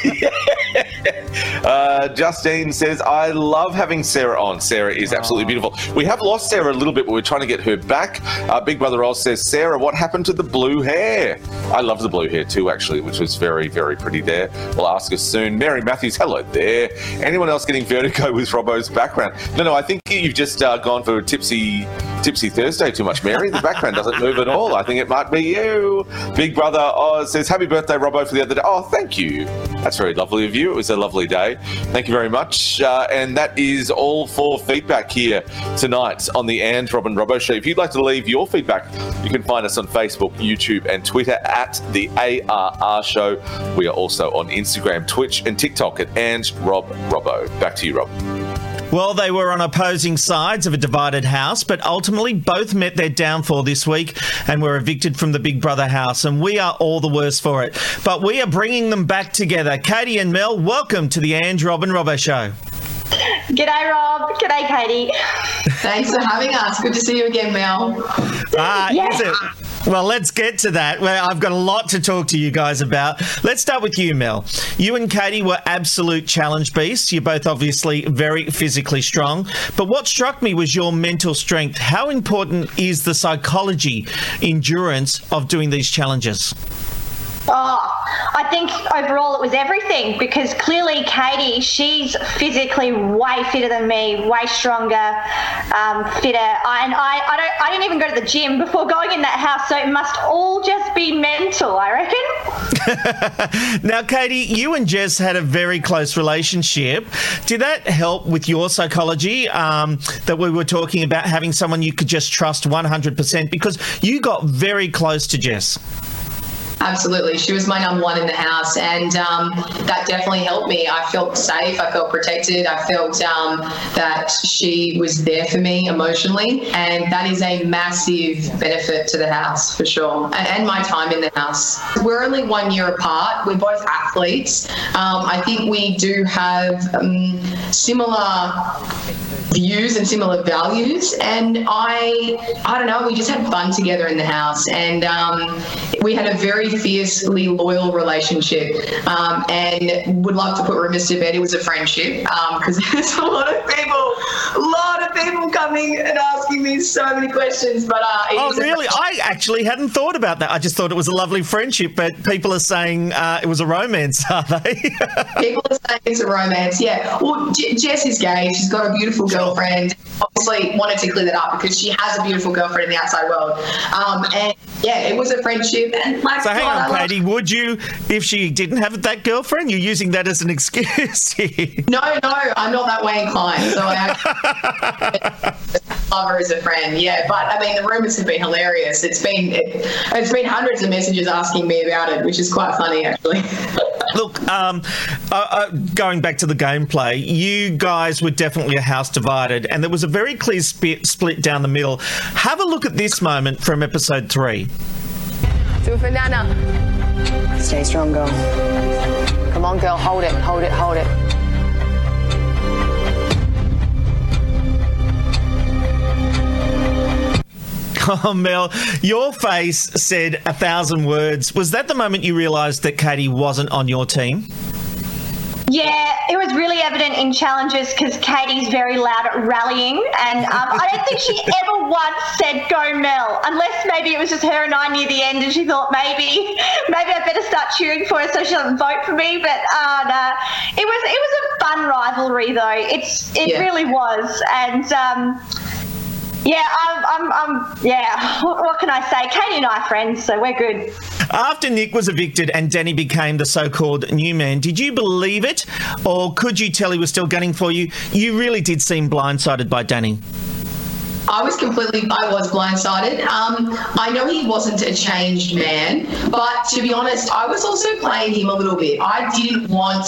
Justine says, I love having Sarah on. Sarah is absolutely beautiful. We have lost Sarah a little bit, but we're trying to get her back. Big Brother Oz says, Sarah, what happened to the blue hair? I love the blue hair too, actually, which was very, very pretty there. We'll ask us soon. Mary Matthews, hello there. Anyone else getting vertigo with Robbo's background? No, I think you've just gone for a tipsy Thursday too much, Mary. The background doesn't move at all. I think it might be you. Big Brother Oz says, happy birthday, Robbo, for the other day. Oh, thank you. That's very lovely of you. It was a lovely day. Thank you very much. And that is all for feedback here tonight on the Ange, Rob and Robbo show. If you'd like to leave your feedback, you can find us on Facebook, YouTube and Twitter at the ARR show. We are also on Instagram, Twitch and TikTok at Ange, Rob, Robbo. Back to you, Rob. Well, they were on opposing sides of a divided house, but ultimately both met their downfall this week and were evicted from the Big Brother house, and we are all the worse for it. But we are bringing them back together. Katie and Mel, welcome to the Ange, Rob and Robbo show. G'day, Rob. G'day, Katie. Thanks for having us. Good to see you again, Mel. Is it? Well, let's get to that. Well, I've got a lot to talk to you guys about. Let's start with you, Mel. You and Katie were absolute challenge beasts. You're both obviously very physically strong. But what struck me was your mental strength. How important is the psychology, endurance of doing these challenges? I think overall it was everything, because clearly Katie, she's physically way fitter than me, way stronger, fitter. I didn't even go to the gym before going in that house, so it must all just be mental, I reckon. Now, Katie, you and Jess had a very close relationship. Did that help with your psychology, that we were talking about having someone you could just trust 100%, because you got very close to Jess? Absolutely. She was my number one in the house, and that definitely helped me. I felt safe. I felt protected. I felt that she was there for me emotionally, and that is a massive benefit to the house for sure, and my time in the house. We're only 1 year apart. We're both athletes. I think we do have similar views and similar values, and I don't know, we just had fun together in the house, and we had a very fiercely loyal relationship, and would love to put rumors to bed it was a friendship, because there's a lot of people coming and asking me so many questions, but really? I actually hadn't thought about that. I just thought it was a lovely friendship, but people are saying it was a romance, are they? People are saying it's a romance, yeah. Well, Jess is gay. She's got a beautiful girlfriend. Obviously wanted to clear that up because she has a beautiful girlfriend in the outside world. And yeah, it was a friendship. And so hang on, Katie, would you, if she didn't have that girlfriend, you're using that as an excuse here? No, I'm not that way inclined. So I love her as a friend, yeah. But I mean, the rumours have been hilarious. It's been hundreds of messages asking me about it, which is quite funny, actually. Look, going back to the gameplay, you guys were definitely a house divided, and there was a very clear split down the middle. Have a look at this moment from episode 3. Do it for Nana. Stay strong, girl. Come on, girl. Hold it, hold it, hold it. Oh, Mel, your face said 1,000 words. Was that the moment you realised that Katie wasn't on your team? Yeah, it was really evident in challenges because Katie's very loud at rallying, and I don't think she ever once said "Go Mel," unless maybe it was just her and I near the end, and she thought maybe I better start cheering for her so she doesn't vote for me. But no, it was a fun rivalry though. It really was, and. Yeah, what can I say? Katie and I are friends, so we're good. After Nick was evicted and Danny became the so-called new man, did you believe it, or could you tell he was still gunning for you? You really did seem blindsided by Danny. I was blindsided. I know he wasn't a changed man, but to be honest, I was also playing him a little bit. I didn't want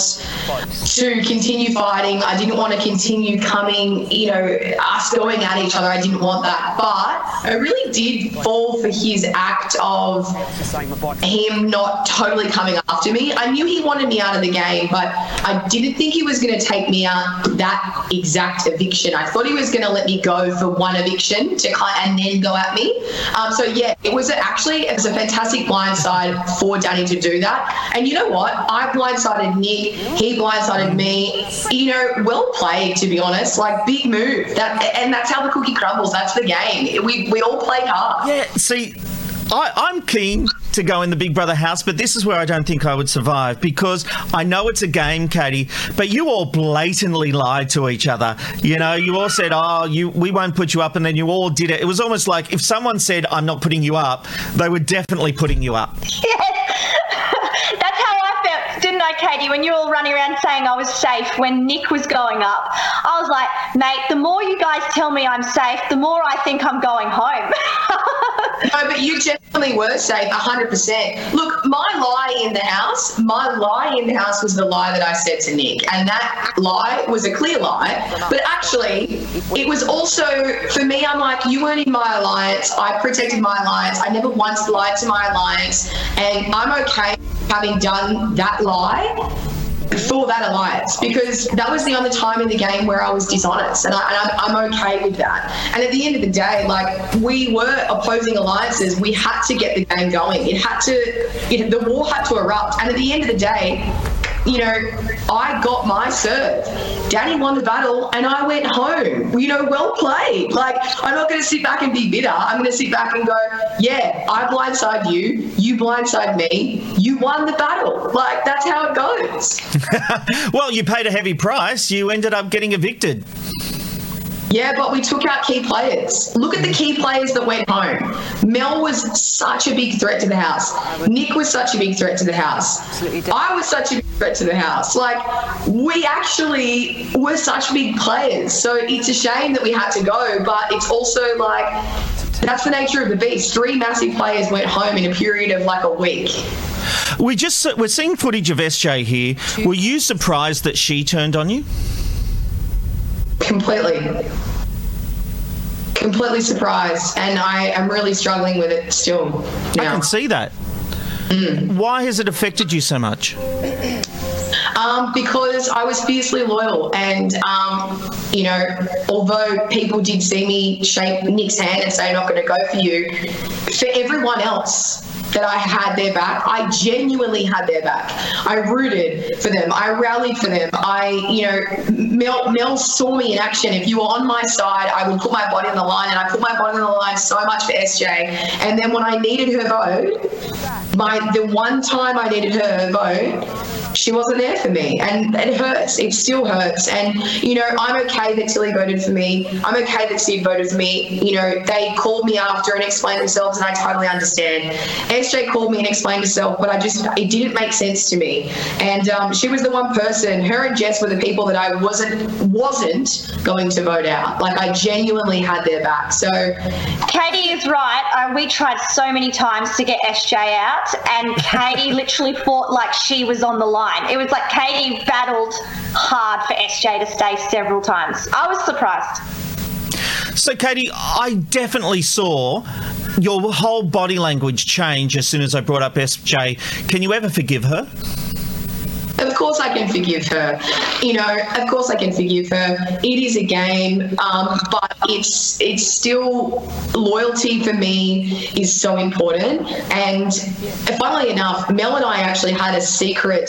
to continue fighting. I didn't want to continue coming, us going at each other. I didn't want that. But I really did fall for his act of him not totally coming after me. I knew he wanted me out of the game, but I didn't think he was going to take me out that exact eviction. I thought he was going to let me go for one eviction and then go at me. So yeah, it was a fantastic blindside for Danny to do that. And you know what? I blindsided Nick. He blindsided me. Well played, to be honest. Like, big move. And that's how the cookie crumbles. That's the game. We all played hard. Yeah. See, I'm keen to go in the Big Brother house, but this is where I don't think I would survive, because I know it's a game, Katie, but you all blatantly lied to each other. You all said, we won't put you up, and then you all did it. It was almost like if someone said, I'm not putting you up, they were definitely putting you up. Yes. That's how I felt, didn't I, Katie, when you were all running around saying I was safe when Nick was going up. I was like, mate, the more you guys tell me I'm safe, the more I think I'm going home. No, but you definitely were safe, 100%. Look, my lie in the house was the lie that I said to Nick, and that lie was a clear lie. But actually, it was also, for me, I'm like, you weren't in my alliance. I protected my alliance. I never once lied to my alliance, and I'm okay having done that lie for that alliance, because that was the only time in the game where I was dishonest, and I'm okay with that. And at the end of the day, like, we were opposing alliances. We had to get the game going. The war had to erupt. And at the end of the day, I got my serve. Danny won the battle and I went home. Well played. Like, I'm not going to sit back and be bitter. I'm going to sit back and go, yeah, I blindside you. You blindside me. You won the battle. Like, that's how it goes. Well, you paid a heavy price. You ended up getting evicted. Yeah, but we took out key players. Look at the key players that went home. Mel was such a big threat to the house. Nick was such a big threat to the house. I was such a big threat to the house. Like, we actually were such big players. So it's a shame that we had to go, but it's also like, that's the nature of the beast. 3 massive players went home in a period of like a week. We're seeing footage of SJ here. Were you surprised that she turned on you? Completely surprised, and I am really struggling with it still now. I can see that. Why has it affected you so much? Because I was fiercely loyal, and you know, although people did see me shake Nick's hand and say, "I'm not going to go for you," for everyone else that I had their back, I genuinely had their back. I rooted for them. I rallied for them. Mel saw me in action. If you were on my side, I would put my body on the line, and I put my body on the line so much for SJ. And then when I needed her vote, the one time I needed her vote, she wasn't there for me, and it hurts. It still hurts. And, you know, I'm okay that Tilly voted for me. I'm okay that Sid voted for me. You know, they called me after and explained themselves, and I totally understand. SJ called me and explained herself, but it didn't make sense to me. And she was the one person, her and Jess were the people that I wasn't going to vote out. Like, I genuinely had their back. So Katie is right. We tried so many times to get SJ out, and Katie literally fought like she was on the line. It was like Katie battled hard for SJ to stay several times. I was surprised. So, Katie, I definitely saw your whole body language change as soon as I brought up SJ. Can you ever forgive her? Of course I can forgive her. You know, of course I can forgive her. It is a game, but it's still, loyalty for me is so important. And funnily enough, Mel and I actually had a secret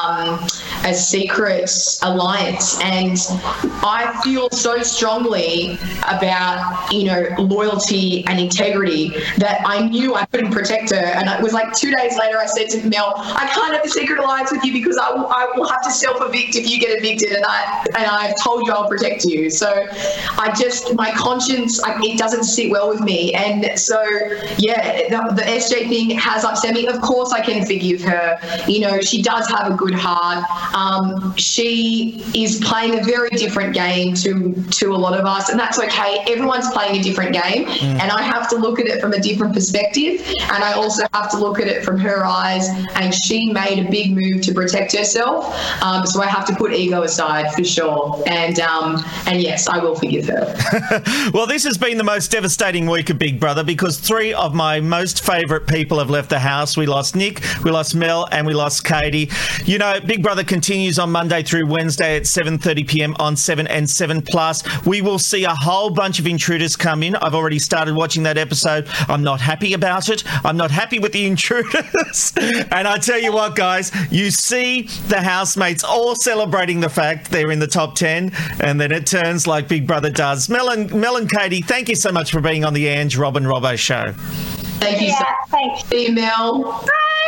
alliance, and I feel so strongly about, you know, loyalty and integrity that I knew I couldn't protect her. And it was like 2 days later I said to Mel, I can't have a secret alliance with you because I will have to self-evict if you get evicted, and I've told you I'll protect you. So my conscience, it doesn't sit well with me. And so, yeah, the SJ thing has upset me. Of course I can forgive her. You know, she does have a good heart. She is playing a very different game to a lot of us, and that's okay. Everyone's playing a different game, and I have to look at it from a different perspective, and I also have to look at it from her eyes, and she made a big move to protect herself. So I have to put ego aside for sure. And yes, I will forgive her. Well, this has been the most devastating week of Big Brother because 3 of my most favourite people have left the house. We lost Nick, we lost Mel, and we lost Katie. You know, Big Brother continues on Monday through Wednesday at 7:30 p.m. on 7 and 7+. We will see a whole bunch of intruders come in. I've already started watching that episode. I'm not happy about it. I'm not happy with the intruders. And I tell you what, guys, you see the housemates all celebrating the fact they're in the top 10, and then it turns like Big Brother does. Mel and Katie, thank you so much for being on the Ange, Rob and Robbo show. Thank you so much. Thanks, Mel.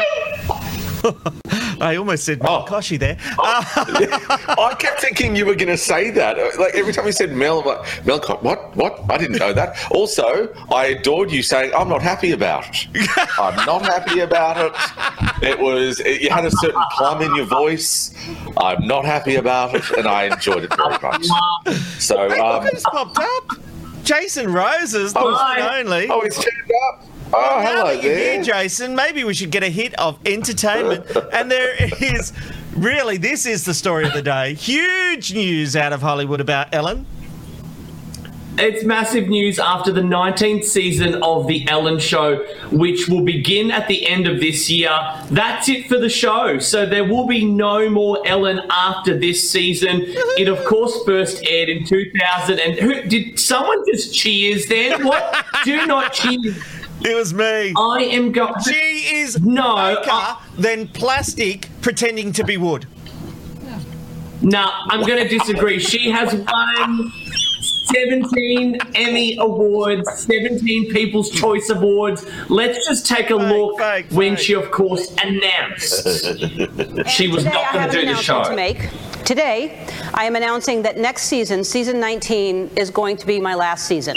I almost said Koshi there. I kept thinking you were going to say that. Like every time you said Mel, I'm like, Mel, what? I didn't know that. Also, I adored you saying, I'm not happy about it. I'm not happy about it. You had a certain plum in your voice. I'm not happy about it, and I enjoyed it very much. So, hey, look who's popped up. Jason Roses, the one and only. Oh, he's turned up. Oh, hello there. Here, Jason. Maybe we should get a hit of entertainment. And there is, really, this is the story of the day. Huge news out of Hollywood about Ellen. It's massive news after the 19th season of The Ellen Show, which will begin at the end of this year. That's it for the show. So there will be no more Ellen after this season. It, of course, first aired in 2000. And did someone just cheers then? What? Do not cheer. It was me. I am going. She is thicker than plastic pretending to be wood. No, I'm going to disagree. She has won 17 Emmy Awards, 17 People's Choice Awards. Let's just take a look when she, of course, announced she was not going to do the show. Today, I am announcing that next season, season 19, is going to be my last season.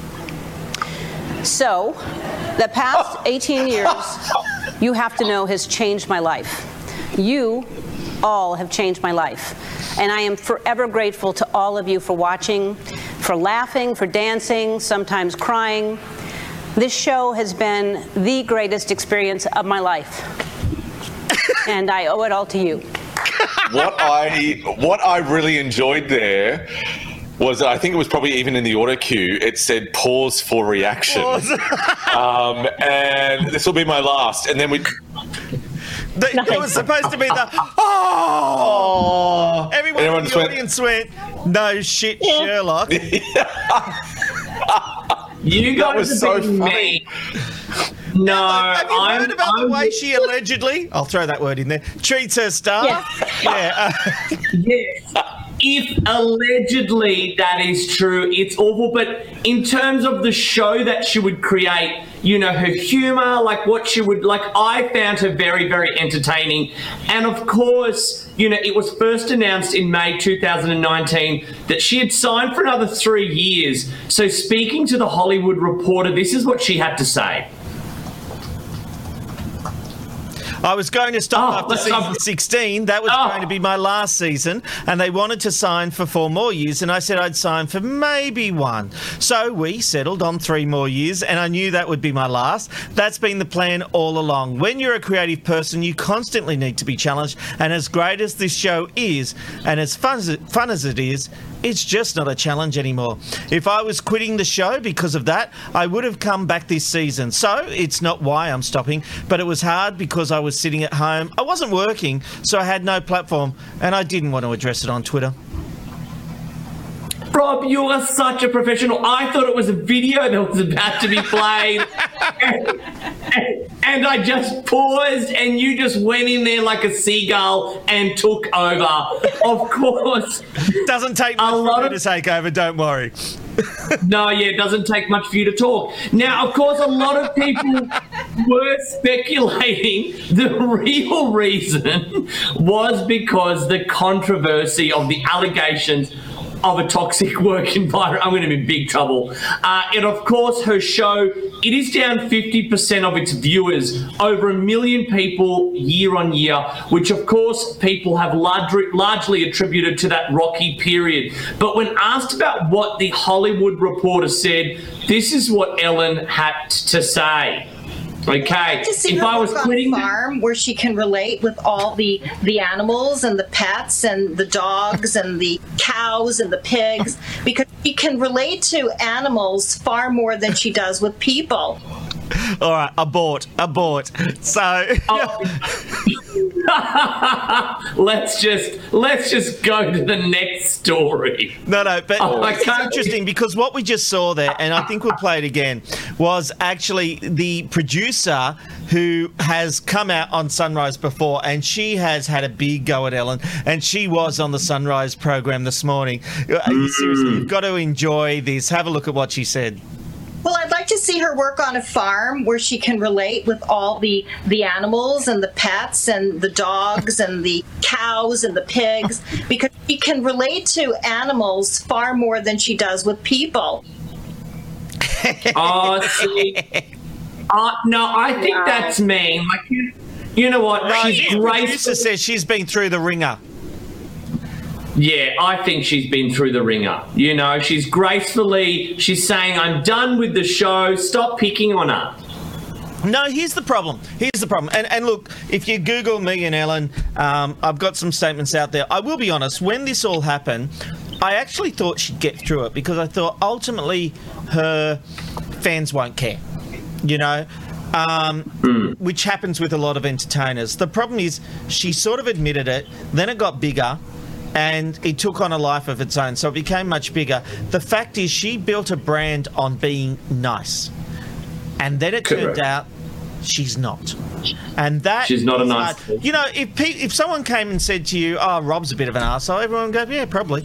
So, the past 18 years, you have to know, has changed my life. You all have changed my life. And I am forever grateful to all of you for watching, for laughing, for dancing, sometimes crying. This show has been the greatest experience of my life. And I owe it all to you. What I really enjoyed there was, I think it was probably even in the auto cue, it said pause for reaction. And this will be my last. And then Nothing. It was supposed to be the oh. Everyone in the audience went, no shit, Sherlock. You guys are so funny. No, have you heard about the way she allegedly, I'll throw that word in there, treats her staff? Yes. If allegedly that is true, it's awful. But in terms of the show that she would create, you know, her humour, like what she would, like I found her very, very entertaining. And of course, you know, it was first announced in May 2019 that she had signed for another 3 years. So speaking to The Hollywood Reporter, this is what she had to say. I was going to stop after season 16. That was going to be my last season. And they wanted to sign for 4 more years. And I said I'd sign for maybe 1. So we settled on 3 more years. And I knew that would be my last. That's been the plan all along. When you're a creative person, you constantly need to be challenged. And as great as this show is, and as fun as it is, it's just not a challenge anymore. If I was quitting the show because of that, I would have come back this season. So it's not why I'm stopping, but it was hard because I was sitting at home. I wasn't working, so I had no platform, and I didn't want to address it on Twitter. Rob, you are such a professional. I thought it was a video that was about to be played. And I just paused and you just went in there like a seagull and took over. Of course. Doesn't take much for me to take over, don't worry. No, it doesn't take much for you to talk. Now, of course, a lot of people were speculating the real reason was because the controversy of the allegations of a toxic work environment. I'm going to be in big trouble. And of course, her show, it is down 50% of its viewers, over 1 million people year on year, which of course people have largely attributed to that rocky period. But when asked about what the Hollywood Reporter said, this is what Ellen had to say. Okay, if I was quitting a farm where she can relate with all the animals and the pets and the dogs and the cows and the pigs, because she can relate to animals far more than she does with people. All right, abort. So let's just go to the next story. No, but it's interesting because what we just saw there, and I think we'll play it again, was actually the producer who has come out on Sunrise before, and she has had a big go at Ellen, and she was on the Sunrise program this morning. Seriously, you've got to enjoy this. Have a look at what she said. Well, I'd like to see her work on a farm where she can relate with all the animals and the pets and the dogs and the cows and the pigs, because she can relate to animals far more than she does with people. Oh, see. No, I think that's mean. Like, you know what? No, she's the producer says she's been through the ringer. Yeah, I think she's been through the ringer. You know, she's saying, I'm done with the show. Stop picking on her. No, here's the problem. And look, if you Google me and Ellen, I've got some statements out there. I will be honest, when this all happened, I actually thought she'd get through it because I thought ultimately her fans won't care, you know, which happens with a lot of entertainers. The problem is she sort of admitted it, then it got bigger, and it took on a life of its own, so it became much bigger. The fact is she built a brand on being nice, and then it turned out she's not. And that she's not a nice person. You know, if someone came and said to you, "Oh, Rob's a bit of an arsehole," everyone would go, "Yeah, probably."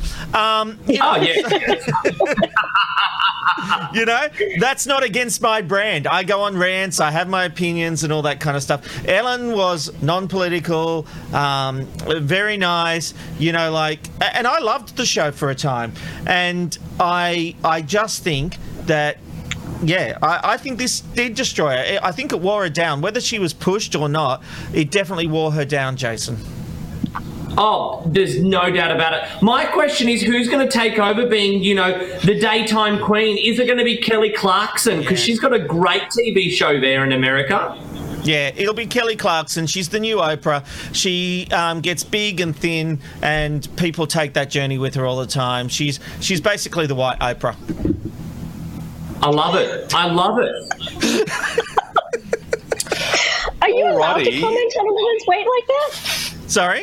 You know, that's not against my brand. I go on rants, I have my opinions and all that kind of stuff. Ellen was non-political, very nice, you know, like, and I loved the show for a time. And I just think that, yeah, I think this did destroy her. I think it wore her down. Whether she was pushed or not, it definitely wore her down, Jason. Oh, there's no doubt about it. My question is, who's going to take over being, you know, the daytime queen? Is it going to be Kelly Clarkson? Because she's got a great TV show there in America. Yeah, it'll be Kelly Clarkson. She's the new Oprah. She gets big and thin, and people take that journey with her all the time. She's basically the white Oprah. I love it. Are you allowed to comment on a woman's weight like that? Sorry?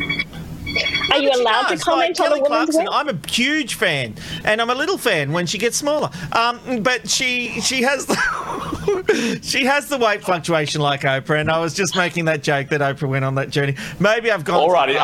Are you allowed to comment on a Kelly woman's Clarkson, weight? I'm a huge fan, and I'm a little fan when she gets smaller. But she has she has the weight fluctuation like Oprah, and I was just making that joke that Oprah went on that journey. Maybe I've gone. Alrighty,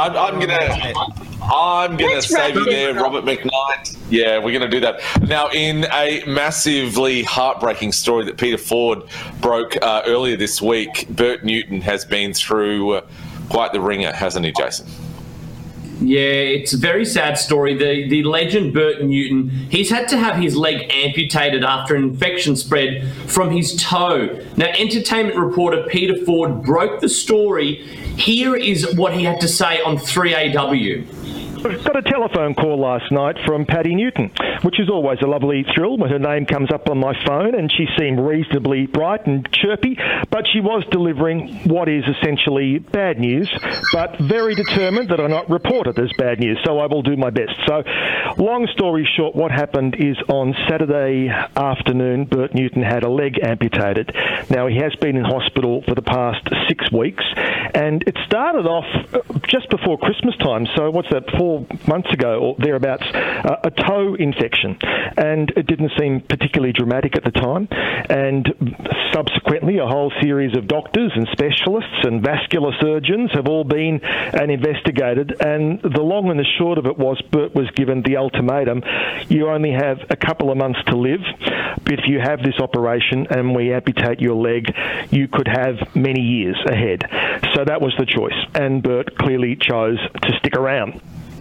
I'm gonna save you there, Robert McKnight. Yeah, we're gonna do that now. In a massively heartbreaking story that Peter Ford broke earlier this week, Bert Newton has been through quite the ringer, hasn't he, Jason? Yeah, it's a very sad story. The legend Bert Newton, he's had to have his leg amputated after an infection spread from his toe. Now, entertainment reporter Peter Ford broke the story. Here is what he had to say on 3AW. I got a telephone call last night from Patty Newton, which is always a lovely thrill when her name comes up on my phone, and she seemed reasonably bright and chirpy, but she was delivering what is essentially bad news, but very determined that I not report it as bad news, so I will do my best. So, long story short, what happened is on Saturday afternoon, Bert Newton had a leg amputated. Now, he has been in hospital for the past 6 weeks, and it started off just before Christmas time, so what's that, 4 months ago or thereabouts, a toe infection, and it didn't seem particularly dramatic at the time, and subsequently a whole series of doctors and specialists and vascular surgeons have all been and investigated, and the long and the short of it was Bert was given the ultimatum: you only have a couple of months to live, but if you have this operation and we amputate your leg, you could have many years ahead. So that was the choice, and Bert clearly chose to stick around.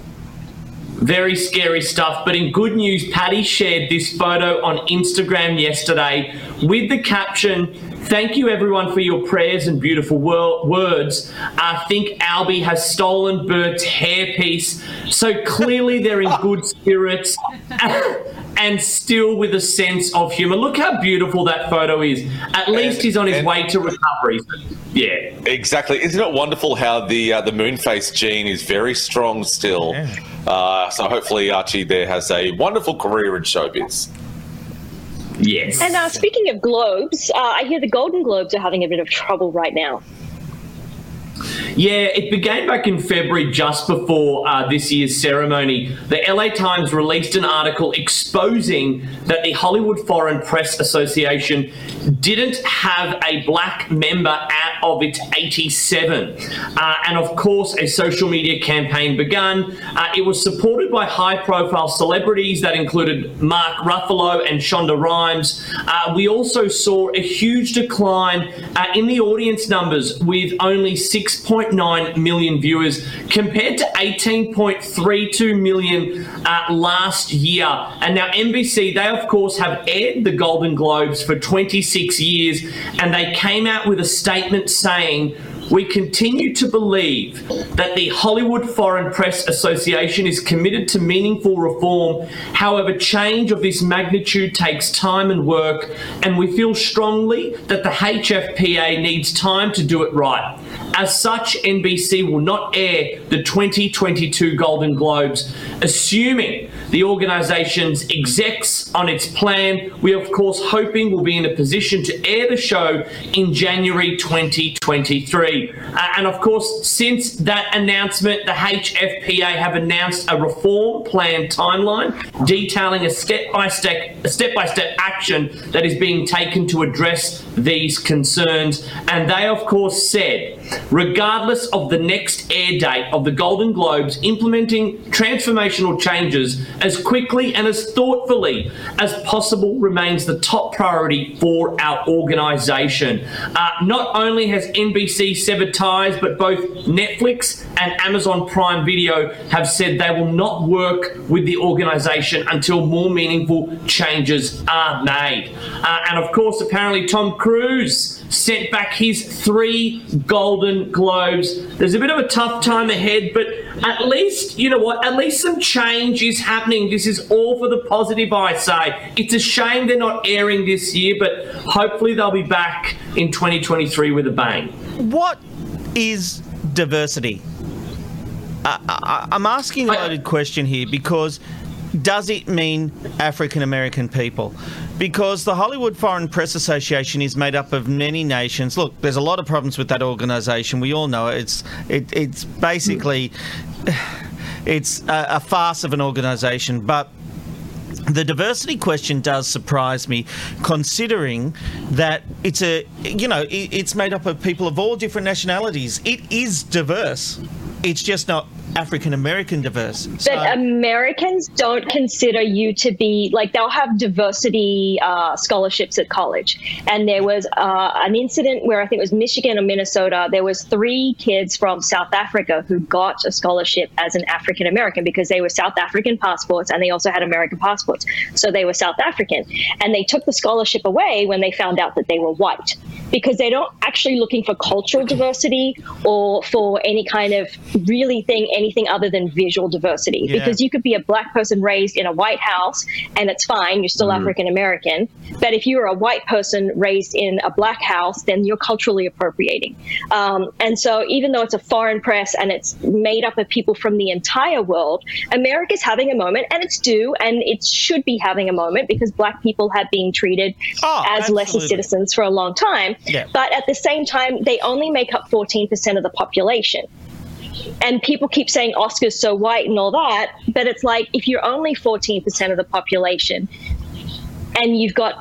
Very scary stuff, but in good news, Patty shared this photo on Instagram yesterday with the caption, "Thank you everyone for your prayers and beautiful words. I think Albie has stolen Bert's hairpiece." So clearly they're in good spirits and still with a sense of humour. Look how beautiful that photo is. At least he's on his way to recovery. Yeah. Exactly. Isn't it wonderful how the Moonface gene is very strong still? Yeah. So hopefully Archie there has a wonderful career in showbiz. Yes. And speaking of Globes, I hear the Golden Globes are having a bit of trouble right now. Yeah, it began back in February, just before this year's ceremony. The LA Times released an article exposing that the Hollywood Foreign Press Association didn't have a black member out of its 87. And of course, a social media campaign began. It was supported by high-profile celebrities that included Mark Ruffalo and Shonda Rhimes. We also saw a huge decline in the audience numbers, with only 6.9 million viewers compared to 18.32 million last year. And now NBC, they of course have aired the Golden Globes for 26 years, and they came out with a statement saying, "We continue to believe that the Hollywood Foreign Press Association is committed to meaningful reform. However, change of this magnitude takes time and work, and we feel strongly that the HFPA needs time to do it right. As such, NBC will not air the 2022 Golden Globes, assuming the organisation's execs on its plan. We, of course, hoping we'll be in a position to air the show in January 2023. And, of course, since that announcement, the HFPA have announced a reform plan timeline detailing a step-by-step action that is being taken to address these concerns. And they, of course, said, regardless of the next air date of the Golden Globes, implementing transformational changes as quickly and as thoughtfully as possible remains the top priority for our organisation. Not only has NBC severed ties, but both Netflix and Amazon Prime Video have said they will not work with the organisation until more meaningful changes are made. And of course, apparently Tom Cruise sent back his 3 Golden Globes. There's a bit of a tough time ahead, but at least, you know what, at least some change is happening. This is all for the positive, I say. It's a shame they're not airing this year, but hopefully they'll be back in 2023 with a bang. What is diversity? I'm asking a loaded question here because does it mean African American people? Because the Hollywood Foreign Press Association is made up of many nations. Look, there's a lot of problems with that organisation. We all know it. It's basically it's a farce of an organisation. But the diversity question does surprise me, considering that it's made up of people of all different nationalities. It is diverse. It's just not African American diverse. But Americans don't consider you to be, like, they'll have diversity scholarships at college. And there was an incident where I think it was Michigan or Minnesota. There was 3 kids from South Africa who got a scholarship as an African American because they were South African passports and they also had American passports. So they were South African. And they took the scholarship away when they found out that they were white, because they're not actually looking for cultural diversity or for any kind of anything other than visual diversity. Yeah. Because you could be a black person raised in a white house and it's fine, you're still African American. But if you're a white person raised in a black house, then you're culturally appropriating. And so even though it's a foreign press and it's made up of people from the entire world, America's having a moment, and it's due, and it should be having a moment, because black people have been treated as lesser citizens for a long time. Yeah. But at the same time, they only make up 14% of the population. And people keep saying Oscar's so white and all that, but it's like, if you're only 14% of the population and you've got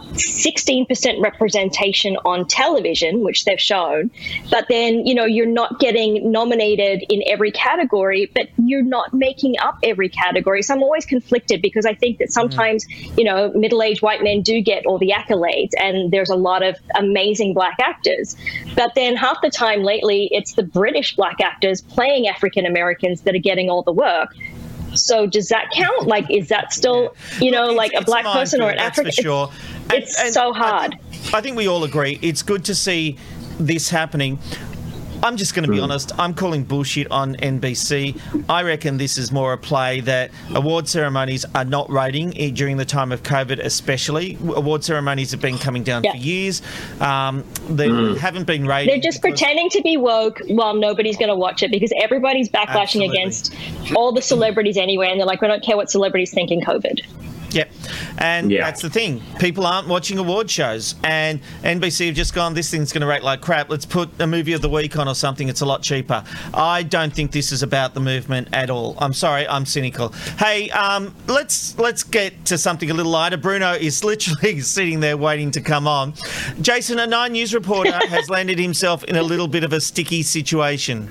16% representation on television, which they've shown, but then, you're not getting nominated in every category, but you're not making up every category. So I'm always conflicted, because I think that sometimes, middle-aged white men do get all the accolades, and there's a lot of amazing black actors. But then half the time lately, it's the British black actors playing African Americans that are getting all the work. So does that count? Like, is that still, like a black person or an African? That's for sure. It's so hard. I think we all agree. It's good to see this happening. I'm just going to be honest. I'm calling bullshit on NBC. I reckon this is more a play that award ceremonies are not rating during the time of COVID, especially. Award ceremonies have been coming down for years. They haven't been rated. They're just pretending to be woke while nobody's going to watch it, because everybody's backlashing against all the celebrities anyway, and they're like, we don't care what celebrities think in COVID. Yep. And that's the thing. People aren't watching award shows. And NBC have just gone, this thing's going to rate like crap. Let's put a movie of the week on or something. It's a lot cheaper. I don't think this is about the movement at all. I'm sorry. I'm cynical. Hey, let's get to something a little lighter. Bruno is literally sitting there waiting to come on. Jason, a Nine News reporter, has landed himself in a little bit of a sticky situation.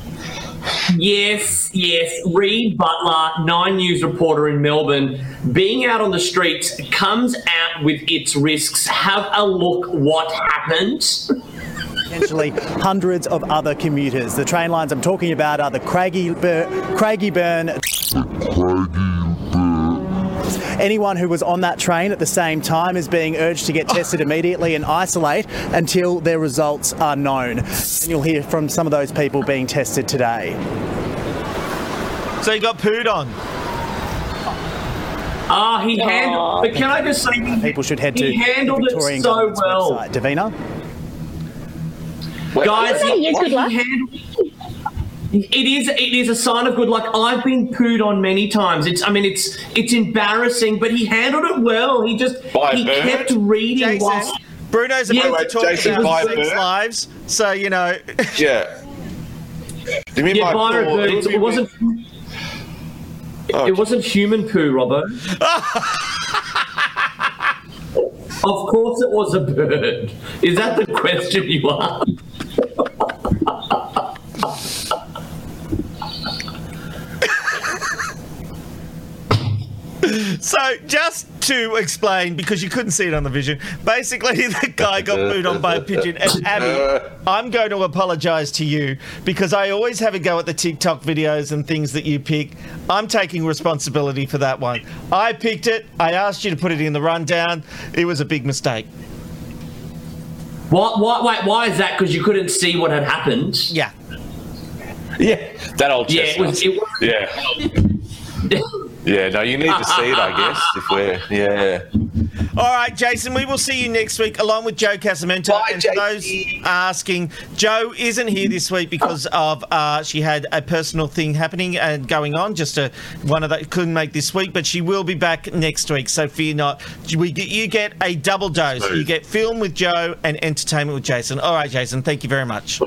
Yes. Reed Butler, Nine News reporter in Melbourne, being out on the streets comes out with its risks. Have a look what happened. Potentially hundreds of other commuters. The train lines I'm talking about are the Craigieburn. Anyone who was on that train at the same time is being urged to get tested immediately and isolate until their results are known. And you'll hear from some of those people being tested today. So he got pooed on. He handled. But can I just say, people should head to he handled the Victorian it so well. Website. Davina? Guys, he handled. It is a sign of good luck. I've been pooed on many times. It's embarrassing, but he handled it well. He kept reading. Jason, whilst Bruno's about to talk about 6 lives, so Yeah. Do you mean by bird? It wasn't. It wasn't human poo, Robbo. Of course, it was a bird. Is that the question you asked? So, just to explain, because you couldn't see it on the vision, basically the guy got pooed on by a pigeon. And Abby, I'm going to apologise to you, because I always have a go at the TikTok videos and things that you pick. I'm taking responsibility for that one. I picked it. I asked you to put it in the rundown. It was a big mistake. Why is that? Because you couldn't see what had happened? Yeah. Yeah, that old chestnut. Yeah, no, you need to see it, I guess, if we're, All right, Jason, we will see you next week along with Joe Casamento. Bye, and for those asking, Joe isn't here this week because of she had a personal thing happening and going on. Just one of that couldn't make this week, but she will be back next week. So fear not. You get a double dose. You get film with Joe and entertainment with Jason. All right, Jason, thank you very much.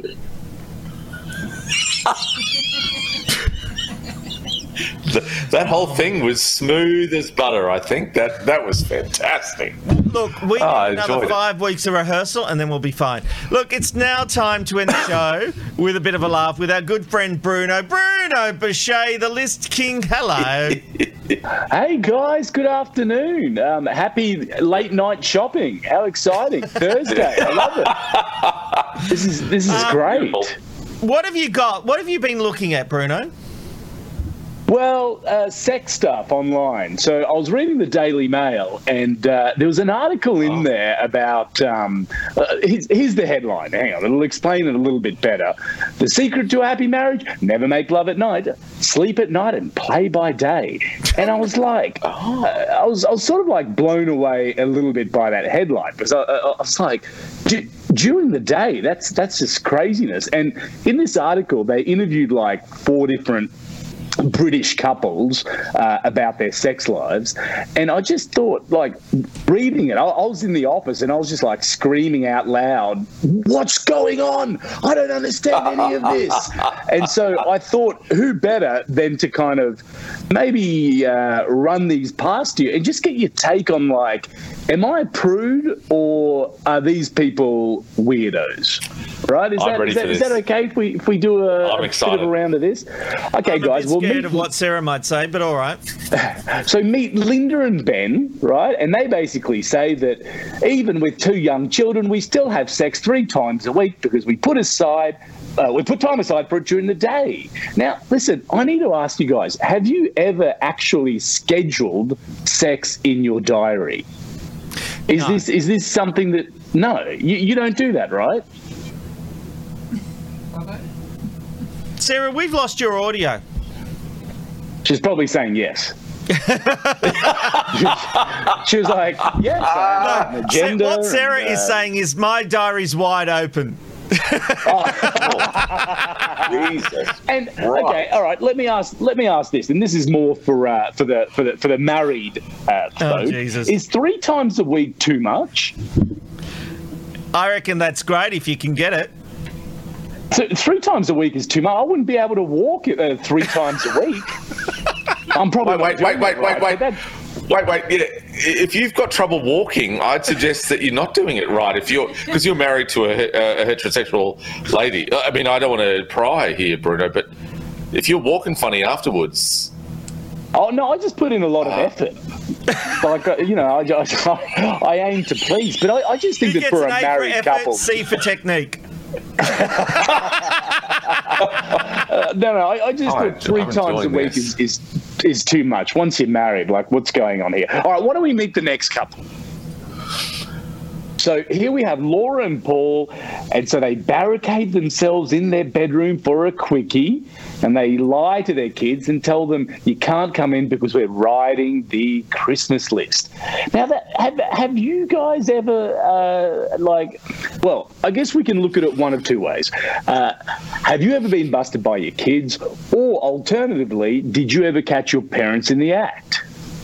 That whole thing was smooth as butter. I think that was fantastic. Look, we need another 5 weeks of rehearsal and then we'll be fine. Look, it's now time to end the show with a bit of a laugh with our good friend Bruno Boucher, the List King. Hello. Hey guys, good afternoon. Happy late night shopping. How exciting. Thursday. I love it. This is great. What have you got? What have you been looking at, Bruno? Well, sex stuff online. So I was reading the Daily Mail, and there was an article in there about. Here's the headline. Hang on, it'll explain it a little bit better. The secret to a happy marriage: never make love at night, sleep at night, and play by day. And I was like, I was sort of like blown away a little bit by that headline because I was like, during the day, that's just craziness. And in this article, they interviewed like 4 different British couples about their sex lives, and I just thought, like, reading it, I was in the office and I was just like screaming out loud, what's going on? I don't understand any of this. And so I thought, who better than to kind of maybe run these past you and just get your take on, like, am I a prude or are these people weirdos? Right? Is that okay if we do a bit of a round of this? Okay, I'm guys. Well, scared of what Sarah might say, but all right. So meet Linda and Ben, right? And they basically say that even with 2 young children, we still have sex 3 times a week because we put time aside for it during the day. Now, listen, I need to ask you guys: have you ever actually scheduled sex in your diary? Is this something that? No, you don't do that, right? Sarah, we've lost your audio. She's probably saying yes. She was like, yes. What Sarah is saying is my diary's wide open. Jesus. And okay, all right. Let me ask this, and this is more for the married folk. Jesus. Is 3 times a week too much? I reckon that's great if you can get it. So 3 times a week is too much. I wouldn't be able to walk 3 times a week. I'm probably wait. Yeah. If you've got trouble walking, I'd suggest that you're not doing it right. Because you're married to a heterosexual lady. I mean, I don't want to pry here, Bruno, but if you're walking funny afterwards. Oh no, I just put in a lot of effort. Like I aim to please, but I just think that for a married couple, C for technique. I just thought 3 times a week is too much. Once you're married, like, what's going on here? All right, why don't we meet the next couple? So here we have Laura and Paul, and so they barricade themselves in their bedroom for a quickie, and they lie to their kids and tell them, you can't come in because we're writing the Christmas list. Now, have you guys ever, well, I guess we can look at it one of 2 ways. Have you ever been busted by your kids, or alternatively, did you ever catch your parents in the act?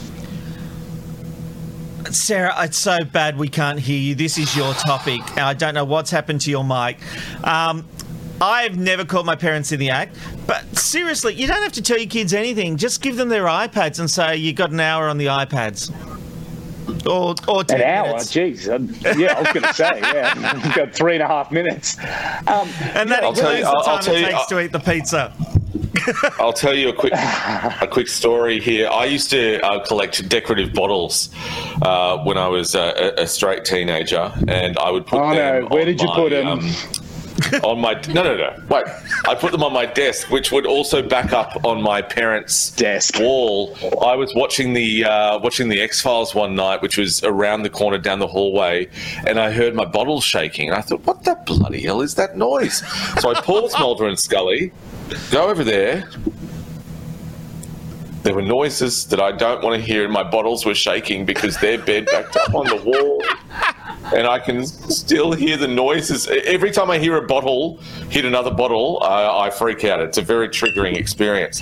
Sarah, it's so bad we can't hear you. This is your topic. I don't know what's happened to your mic. I've never caught my parents in the act. But seriously, you don't have to tell your kids anything. Just give them their iPads and say you got an hour on the iPads. Or 10 an hour? minutes. Jeez. Yeah, I was going to say, yeah. We've got 3.5 minutes. And that includes the time it takes to eat the pizza. I'll tell you a quick story here. I used to collect decorative bottles when I was a straight teenager, and I would put them. Where did you put them? On my wait, I put them on my desk, which would also back up on my parents' desk wall. I was watching the X-Files one night, which was around the corner down the hallway, and I heard my bottles shaking, and I thought, what the bloody hell is that noise? So I paused Mulder and Scully, go over there, There were noises that I don't want to hear, and my bottles were shaking because their bed backed up on the wall. And I can still hear the noises. Every time I hear a bottle hit another bottle, I freak out. It's a very triggering experience.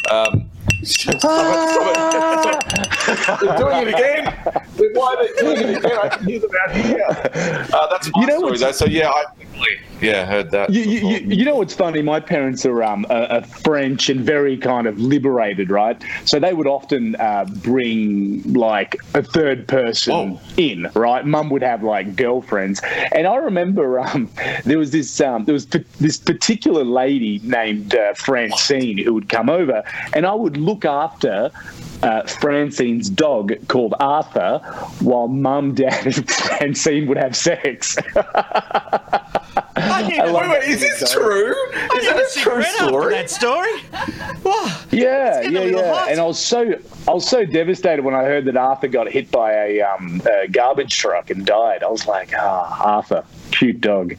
Stop it. They're doing it again. Why are they doing it again? I can hear them out here. That's my story, though. So, yeah, I heard that. You know what's funny? My parents are French and very kind of liberated, right? So they would often bring, like, a third person in, right? Mum would have, like, girlfriends. And I remember there was this particular lady named Francine who would come over, and I would look after Francine's dog called Arthur while Mum, Dad, and Francine would have sex. Wait, is this true? Is that a true story? That story? Yeah. And I was so devastated when I heard that Arthur got hit by a garbage truck and died. I was like, Arthur, cute dog.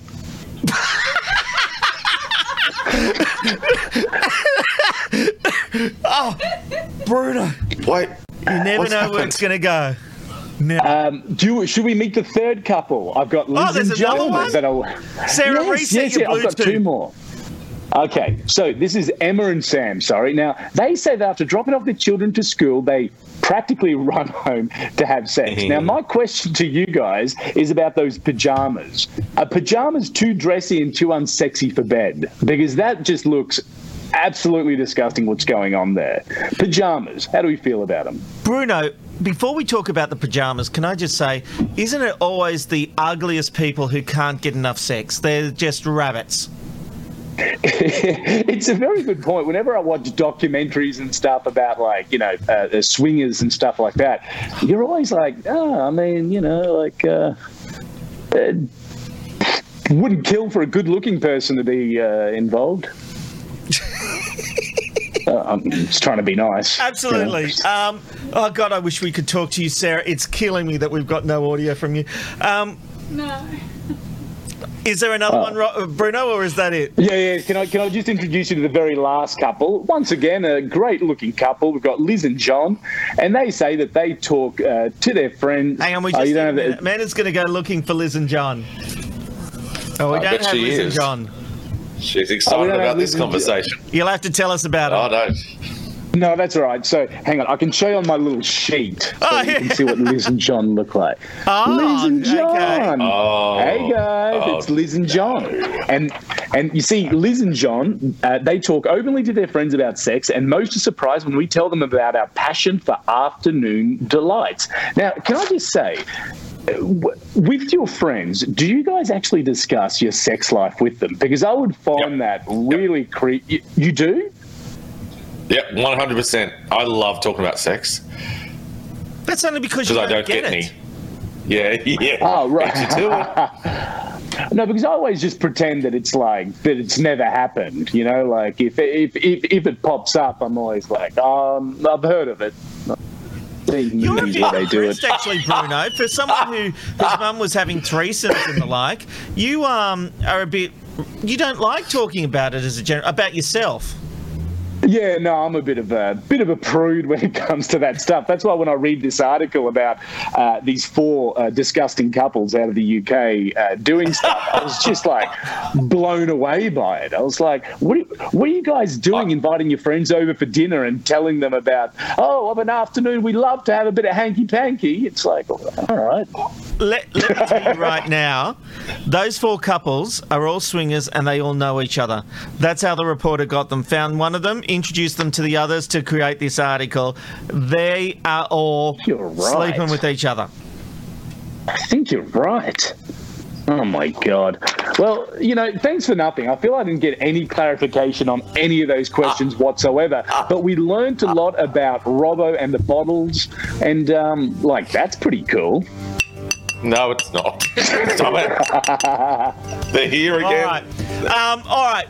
Oh, Bruno. Wait. You never know where it's going to go. Should we meet the third couple? I've got Liz and John. Sarah, reset your Bluetooth. I've got two more. Okay, so this is Emma and Sam, sorry. Now, they say that after dropping off their children to school, they practically run home to have sex. Now, my question to you guys is about those pajamas. Are pajamas too dressy and too unsexy for bed? Because that just looks absolutely disgusting what's going on there. Pajamas, how do we feel about them? Bruno, before we talk about the pajamas, can I just say, isn't it always the ugliest people who can't get enough sex? They're just rabbits. It's a very good point. Whenever I watch documentaries and stuff about, like, swingers and stuff like that, you're always like, wouldn't kill for a good-looking person to be involved. I'm just trying to be nice. Absolutely. Oh, God, I wish we could talk to you, Sarah. It's killing me that we've got no audio from you. No. Is there another one, Bruno, or is that it? Yeah. Can I just introduce you to the very last couple? Once again, a great-looking couple. We've got Liz and John, and they say that they talk to their friends. Hang on, we just need a minute. Amanda's going to go looking for Liz and John. Oh, we don't have Liz and John. She's excited about this conversation. You'll have to tell us about it. Oh, no. No, that's all right. So, hang on. I can show you on my little sheet so you can see what Liz and John look like. Liz and John. Okay. Oh. Hey, guys. It's Liz and John. And you see, Liz and John, they talk openly to their friends about sex, and most are surprised when we tell them about our passion for afternoon delights. Now, can I just say, with your friends, do you guys actually discuss your sex life with them? Because I would find that really creepy. You do? Yep, 100%. I love talking about sex. That's only because you don't get any. Yeah. Oh, right. No, because I always just pretend that it's it's never happened. Like if it pops up, I'm always like, I've heard of it. You're a bit impressed, actually, Bruno. For someone whose mum was having threesomes and the like, you are a bit. You don't like talking about it about yourself. Yeah, no, I'm a bit of a prude when it comes to that stuff. That's why when I read this article about these four disgusting couples out of the UK doing stuff, I was just like blown away by it. I was like, what are you guys doing, inviting your friends over for dinner and telling them about, of an afternoon we love to have a bit of hanky-panky? It's like, all right. Let me tell you right now, those four couples are all swingers and they all know each other. That's how the reporter got them. Found one of them, introduced them to the others to create this article. They are all sleeping with each other. I think you're right. Oh, my God. Well, thanks for nothing. I feel I didn't get any clarification on any of those questions whatsoever. But we learned a lot about Robbo and the bottles, and, that's pretty cool. No, it's not. Stop it. They're here again. All right.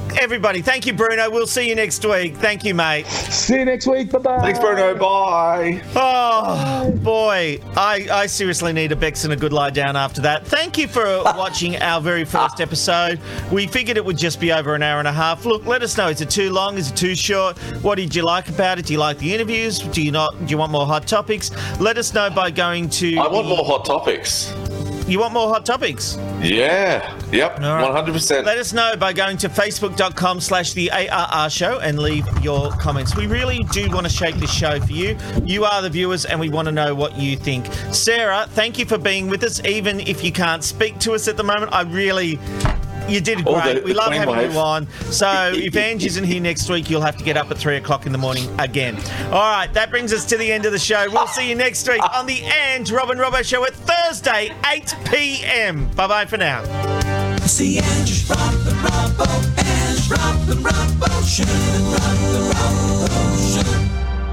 Everybody, thank you, Bruno. We'll see you next week. Thank you, mate. See you next week. Bye-bye. Thanks, Bruno. Bye. Oh, boy. I seriously need a Bex and a good lie down after that. Thank you for watching our very first episode. We figured it would just be over an hour and a half. Look, let us know. Is it too long? Is it too short? What did you like about it? Do you like the interviews? Do you want more hot topics? Let us know by going to... I want more hot topics. You want more hot topics? Yeah. Yep. Right. 100%. Let us know by going to facebook.com/the ARR show and leave your comments. We really do want to shape this show for you. You are the viewers and we want to know what you think. Sarah, thank you for being with us, even if you can't speak to us at the moment. You did great. We love having you on. So if Ange isn't here next week, you'll have to get up at 3 o'clock in the morning again. All right, that brings us to the end of the show. We'll see you next week on the Ange, Rob and Robbo show at Thursday, 8 p.m. Bye-bye for now. See Ange, Rob and Robbo, Ange, Rob and Robbo show, Rob and Robbo show.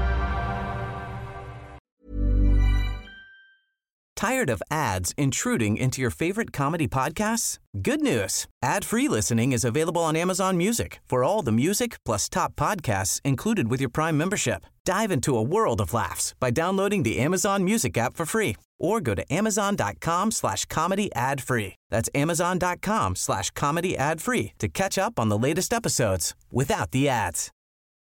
Tired of ads intruding into your favorite comedy podcasts? Good news. Ad-free listening is available on Amazon Music for all the music plus top podcasts included with your Prime membership. Dive into a world of laughs by downloading the Amazon Music app for free or go to amazon.com/comedy ad-free. That's amazon.com/comedy ad-free to catch up on the latest episodes without the ads.